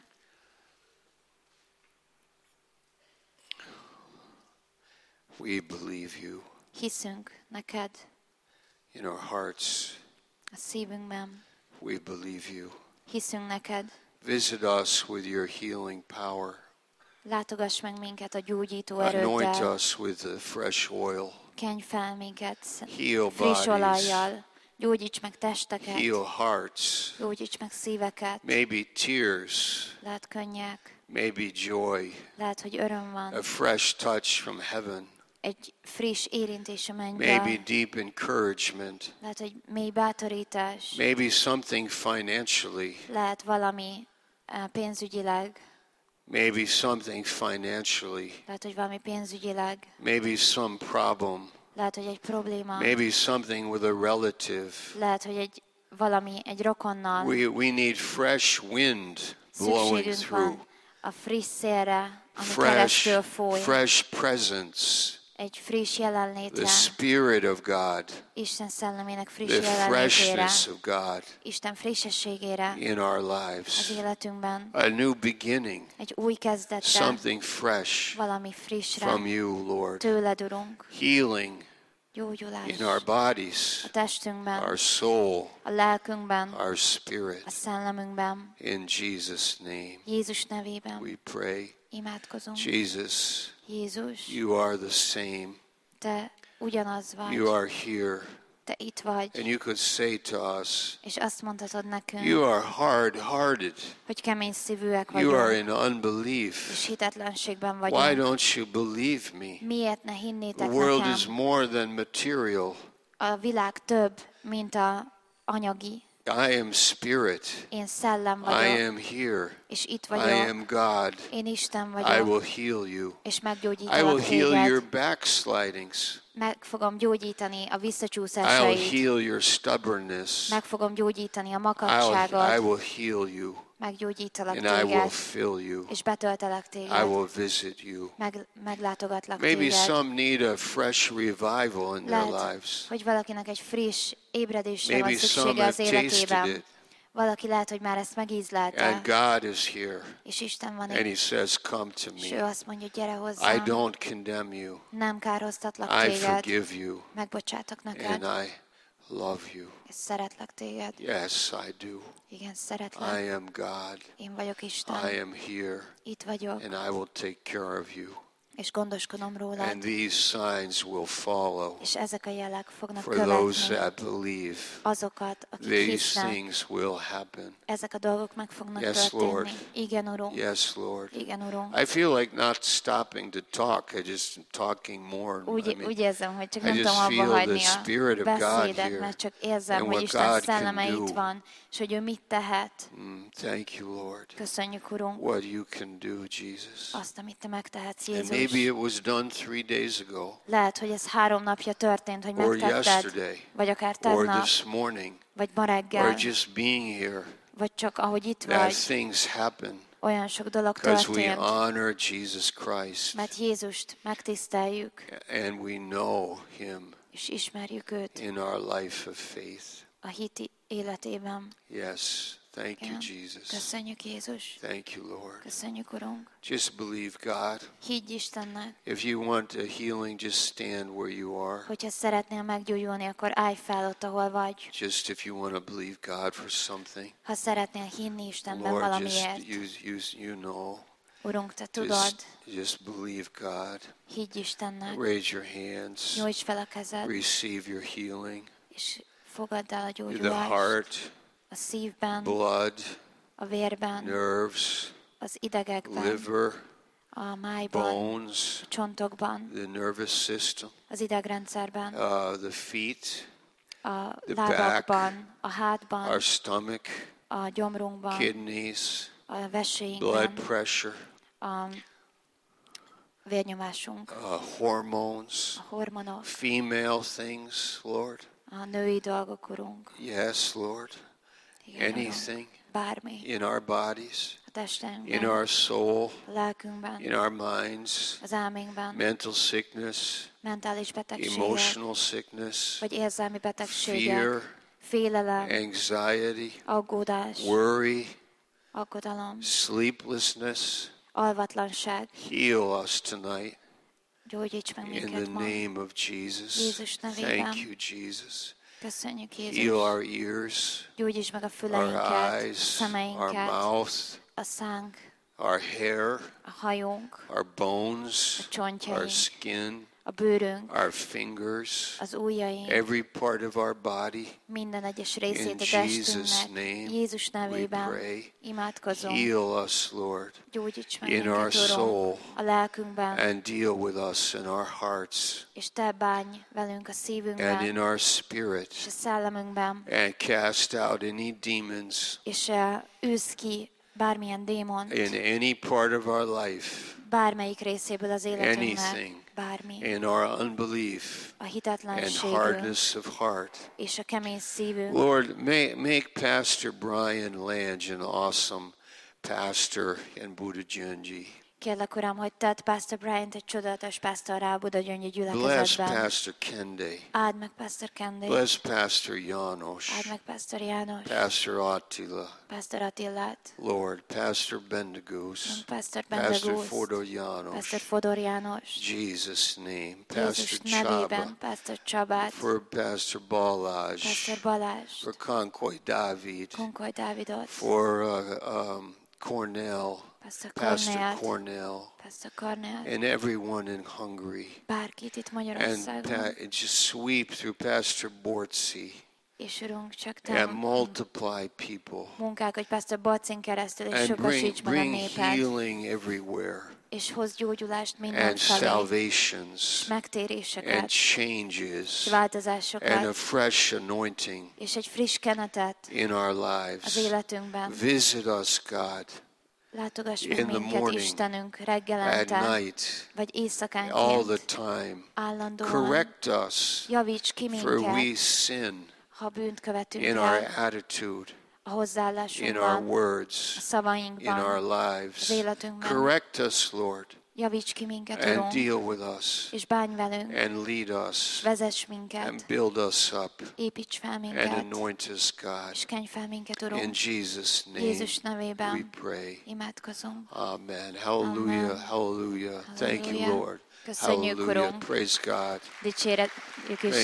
we believe you hiszünk neked in our hearts. a szívünkben. We believe you. Hiszünk neked. Visit us with your healing power. Látogass meg minket a gyógyító Anoint erőddel. us with the fresh oil. Kenj fel minket Heal friss bodies. olajjal. Gyógyíts meg testeket. Heal hearts. Gyógyíts meg szíveket. Maybe tears. Lehet könnyek. Maybe joy. Lehet, hogy öröm van. A fresh touch from heaven. Egy friss érintés a Maybe mennyből. deep encouragement. Lehet, hogy mély bátorítás. Maybe something financially. Lehet valami eh, pénzügyileg. Maybe something financially. Lehet, hogy valami pénzügyileg. Maybe some problem. Lehet, hogy egy probléma. Maybe something with a relative. Lehet, hogy egy valami, egy rokonnal. We, we need fresh wind blowing Szükségünk through. van a friss szélre, ami Fresh, keresztül fúj. fresh presence. Egy friss The jelenlétre. Spirit of God. Isten szellemének friss The jelenlétére. freshness of God Isten frissességére in our az lives. életünkben. A new beginning. Egy új kezdetre. Something fresh Valami frissre. from you, Lord. Tőled, Urunk. Healing Gyógyulás. in our bodies, A testünkben. our soul, A lelkünkben. our spirit. A szellemünkben. In Jesus' name Jézus nevében we pray. imádkozunk. Jesus, Jézus, you are the same. te ugyanaz vagy. You are here. Te itt vagy. And you could say to us, És azt mondhatod nekünk, you are hard-hearted. hogy kemény szívűek You are vagyunk. in unbelief. És hitetlenségben Why vagyunk. don't you believe me? Miért ne The hinnétek world nekem? is more than material. A világ több, mint a anyagi. I am spirit. Én szellem I vagyok, am here. és itt I vagyok. am God. Én Isten I vagyok, will heal you. és I will meggyógyítalak heal your téged. backslidings. Meg fogom gyógyítani a I'll visszacsúszásait. heal your stubbornness. Meg fogom gyógyítani a I'll, I makadságot. will heal you. Meggyógyítalak And I will téged, fill you. és betöltelek I téged. will visit you. Meg, meglátogatlak Maybe téged. some need a fresh revival in their Lehet, lives. hogy valakinek egy friss ébredésre van Maybe some szüksége have az tasted életében. it. Valaki lehet, hogy már ezt megízlelte, And God is here. és Isten van And He itt, says, come to és ő me. azt mondja, gyere I hozzám, don't condemn you. nem kárhoztatlak I téged, forgive you. megbocsátok And neked, I love you. és szeretlek téged. Yes, I do. Igen, I szeretlek. am God. Én vagyok I Isten, am here. itt vagyok, And I will take care of you. és gondoskodom rólad, And these signs will follow és ezek a jelek fognak for those követni that believe. azokat, akik These hisznek. things will happen. Ezek a dolgok meg fognak Yes, Lord. történni. Igen, Urunk. Yes, Lord. Igen, Urunk. I feel like not stopping to talk. I just am talking more. I Úgy, mean, úgy érzem, hogy csak I nem just tudom abba feel hagyni the a Spirit of God beszédet, here mert csak érzem, and hogy what Isten God szelleme can itt do. van, és hogy ő mit tehet. Mm, thank you, Lord. Köszönjük, Urunk, What you can do, Jesus. azt, amit Te megtehetsz, And Jézus. maybe it was done three days ago, Lehet, hogy ez három napja történt, hogy or megtetted, yesterday, vagy akár or tegnap, this morning, vagy ma or reggel, just being here. vagy csak ahogy itt That vagy, things happen olyan sok dolog because we történt, honor Jesus Christ mert Jézust megtiszteljük, and we know Him és ismerjük őt in our life of faith. a hit életében. Yes, thank you, Igen. Jesus. Köszönjük, Jézus. Thank you, Lord. Köszönjük, Urunk. Just believe God. Higgy Istennek, If you want a healing, just stand where you are. hogyha szeretnél meggyógyulni, akkor állj fel ott, ahol vagy. Just if you want to believe God for something, Ha szeretnél hinni Istenben Lord, valamiért, just you, you, you know. Urunk, Te tudod, Just, just believe God. higgy Istennek, Raise your hands. nyújtsd fel a kezed, Receive your healing. és fogadd el a The gyógyulást heart, a szívben, blood, a vérben, nerves, az idegekben, liver, a májban, bones, a csontokban, the nervous system, az idegrendszerben, uh, the feet, a the lábakban, a our hátban, stomach, a gyomrunkban, kidneys, a blood veséinkben, pressure, a vérnyomásunk, uh, hormones, a hormonok, female things, Lord. a női dolgok, Urunk. Yes, Lord. Igen, Urunk. Anything Bármi in our bodies, a in testünkben, our soul, a lelkünkben, in our minds, az elménkben, mental sickness, mentális betegségek, emotional sickness, vagy érzelmi betegségek, fear, félelem, anxiety, aggódás, worry, aggodalom, sleeplessness. alvatlanság. Heal us tonight Gyógyíts meg in the minket ma. name of Jesus. Jézus nevében. Thank you, Jesus. Köszönjük, Heal Jézus. our ears, Gyógyíts meg a our füleinket, a eyes, our szemeinket, mouth, a szánk, our hair, a hajunk, our bones, a csontjaink, our skin, a bőrünk, our fingers, az ujjaink, every part of our body. minden egyes In részét a Jesus' testünknek. name Jézus we nevében pray. imádkozunk. Heal us, Lord, Gyógyíts meg in our minket, Urunk, soul a lelkünkben, and deal with us in our hearts és Te bánj velünk a and szívünkben, in our spirit és a szellemünkben, and cast out any demons és uh, űzd ki bármilyen démont, in any part of our life, bármelyik részéből az életünknek, anything, bármi, in our unbelief a and hitetlenségünk hardness of heart. és a kemény szívünk. Lord, may, make Pastor Brian Lange an awesome pastor in Budajanji. Kérlek, Uram, hogy tedd Pastor Bryant egy csodálatos pásztorrá a Budagyöngyi Bless gyülekezetben. Pastor Kende. Áld meg Pastor Kendét, Bless Pastor Janos. áld meg Pastor János, Pastor Attila. Pastor Attillát, Lord, Pastor Bendegus. Pastor Pastor Bendegus, Fodor Janos. Pastor Fodor János, Jesus' name. Jézus Pastor nevében Chaba. Pastor Csabát, For Pastor Balázs. Pastor Balázs, For Concoy David. Konkoly Dávidot, For uh, um, Cornell. Pastor Pastor Cornélt, Cornell. Pastor Cornélt, And everyone in Hungary. bárkit itt And Magyarországon, pa- just sweep through Pastor Bortzi és Urunk, csak Te and multiply people munkák, hogy Pastor Bacin keresztül, és and bring, sokasíts meg a bring népet, healing everywhere. és hoz gyógyulást and mindenfelé, salvations és megtéréseket, and changes és változásokat, and a fresh anointing és egy friss kenetet in our az lives. életünkben. Visit us, God, Látogass in meg the minket, morning, Istenünk, at reggelente, night, vagy all éjszakánként, the time. állandóan. Correct us, Javíts ki for we minket, sin ha bűnt követünk in our el attitude, a in our hozzáállásunkban, a words, in szavainkban, our az lives. életünkben. Correct us, Lord, Javíts ki minket, and Urunk, deal with us, és bánj velünk, and lead us, vezess and minket, build us up, építs fel and minket, anoint us, God. és kenj fel minket, In Urunk. Jesus' name Jézus we nevében pray. imádkozunk. Amen. Hallelujah. Amen. Hallelujah. Thank you, Hallelujah. Lord. Köszönjük, Hallelujah. Urunk. Praise God. Dicséretjük és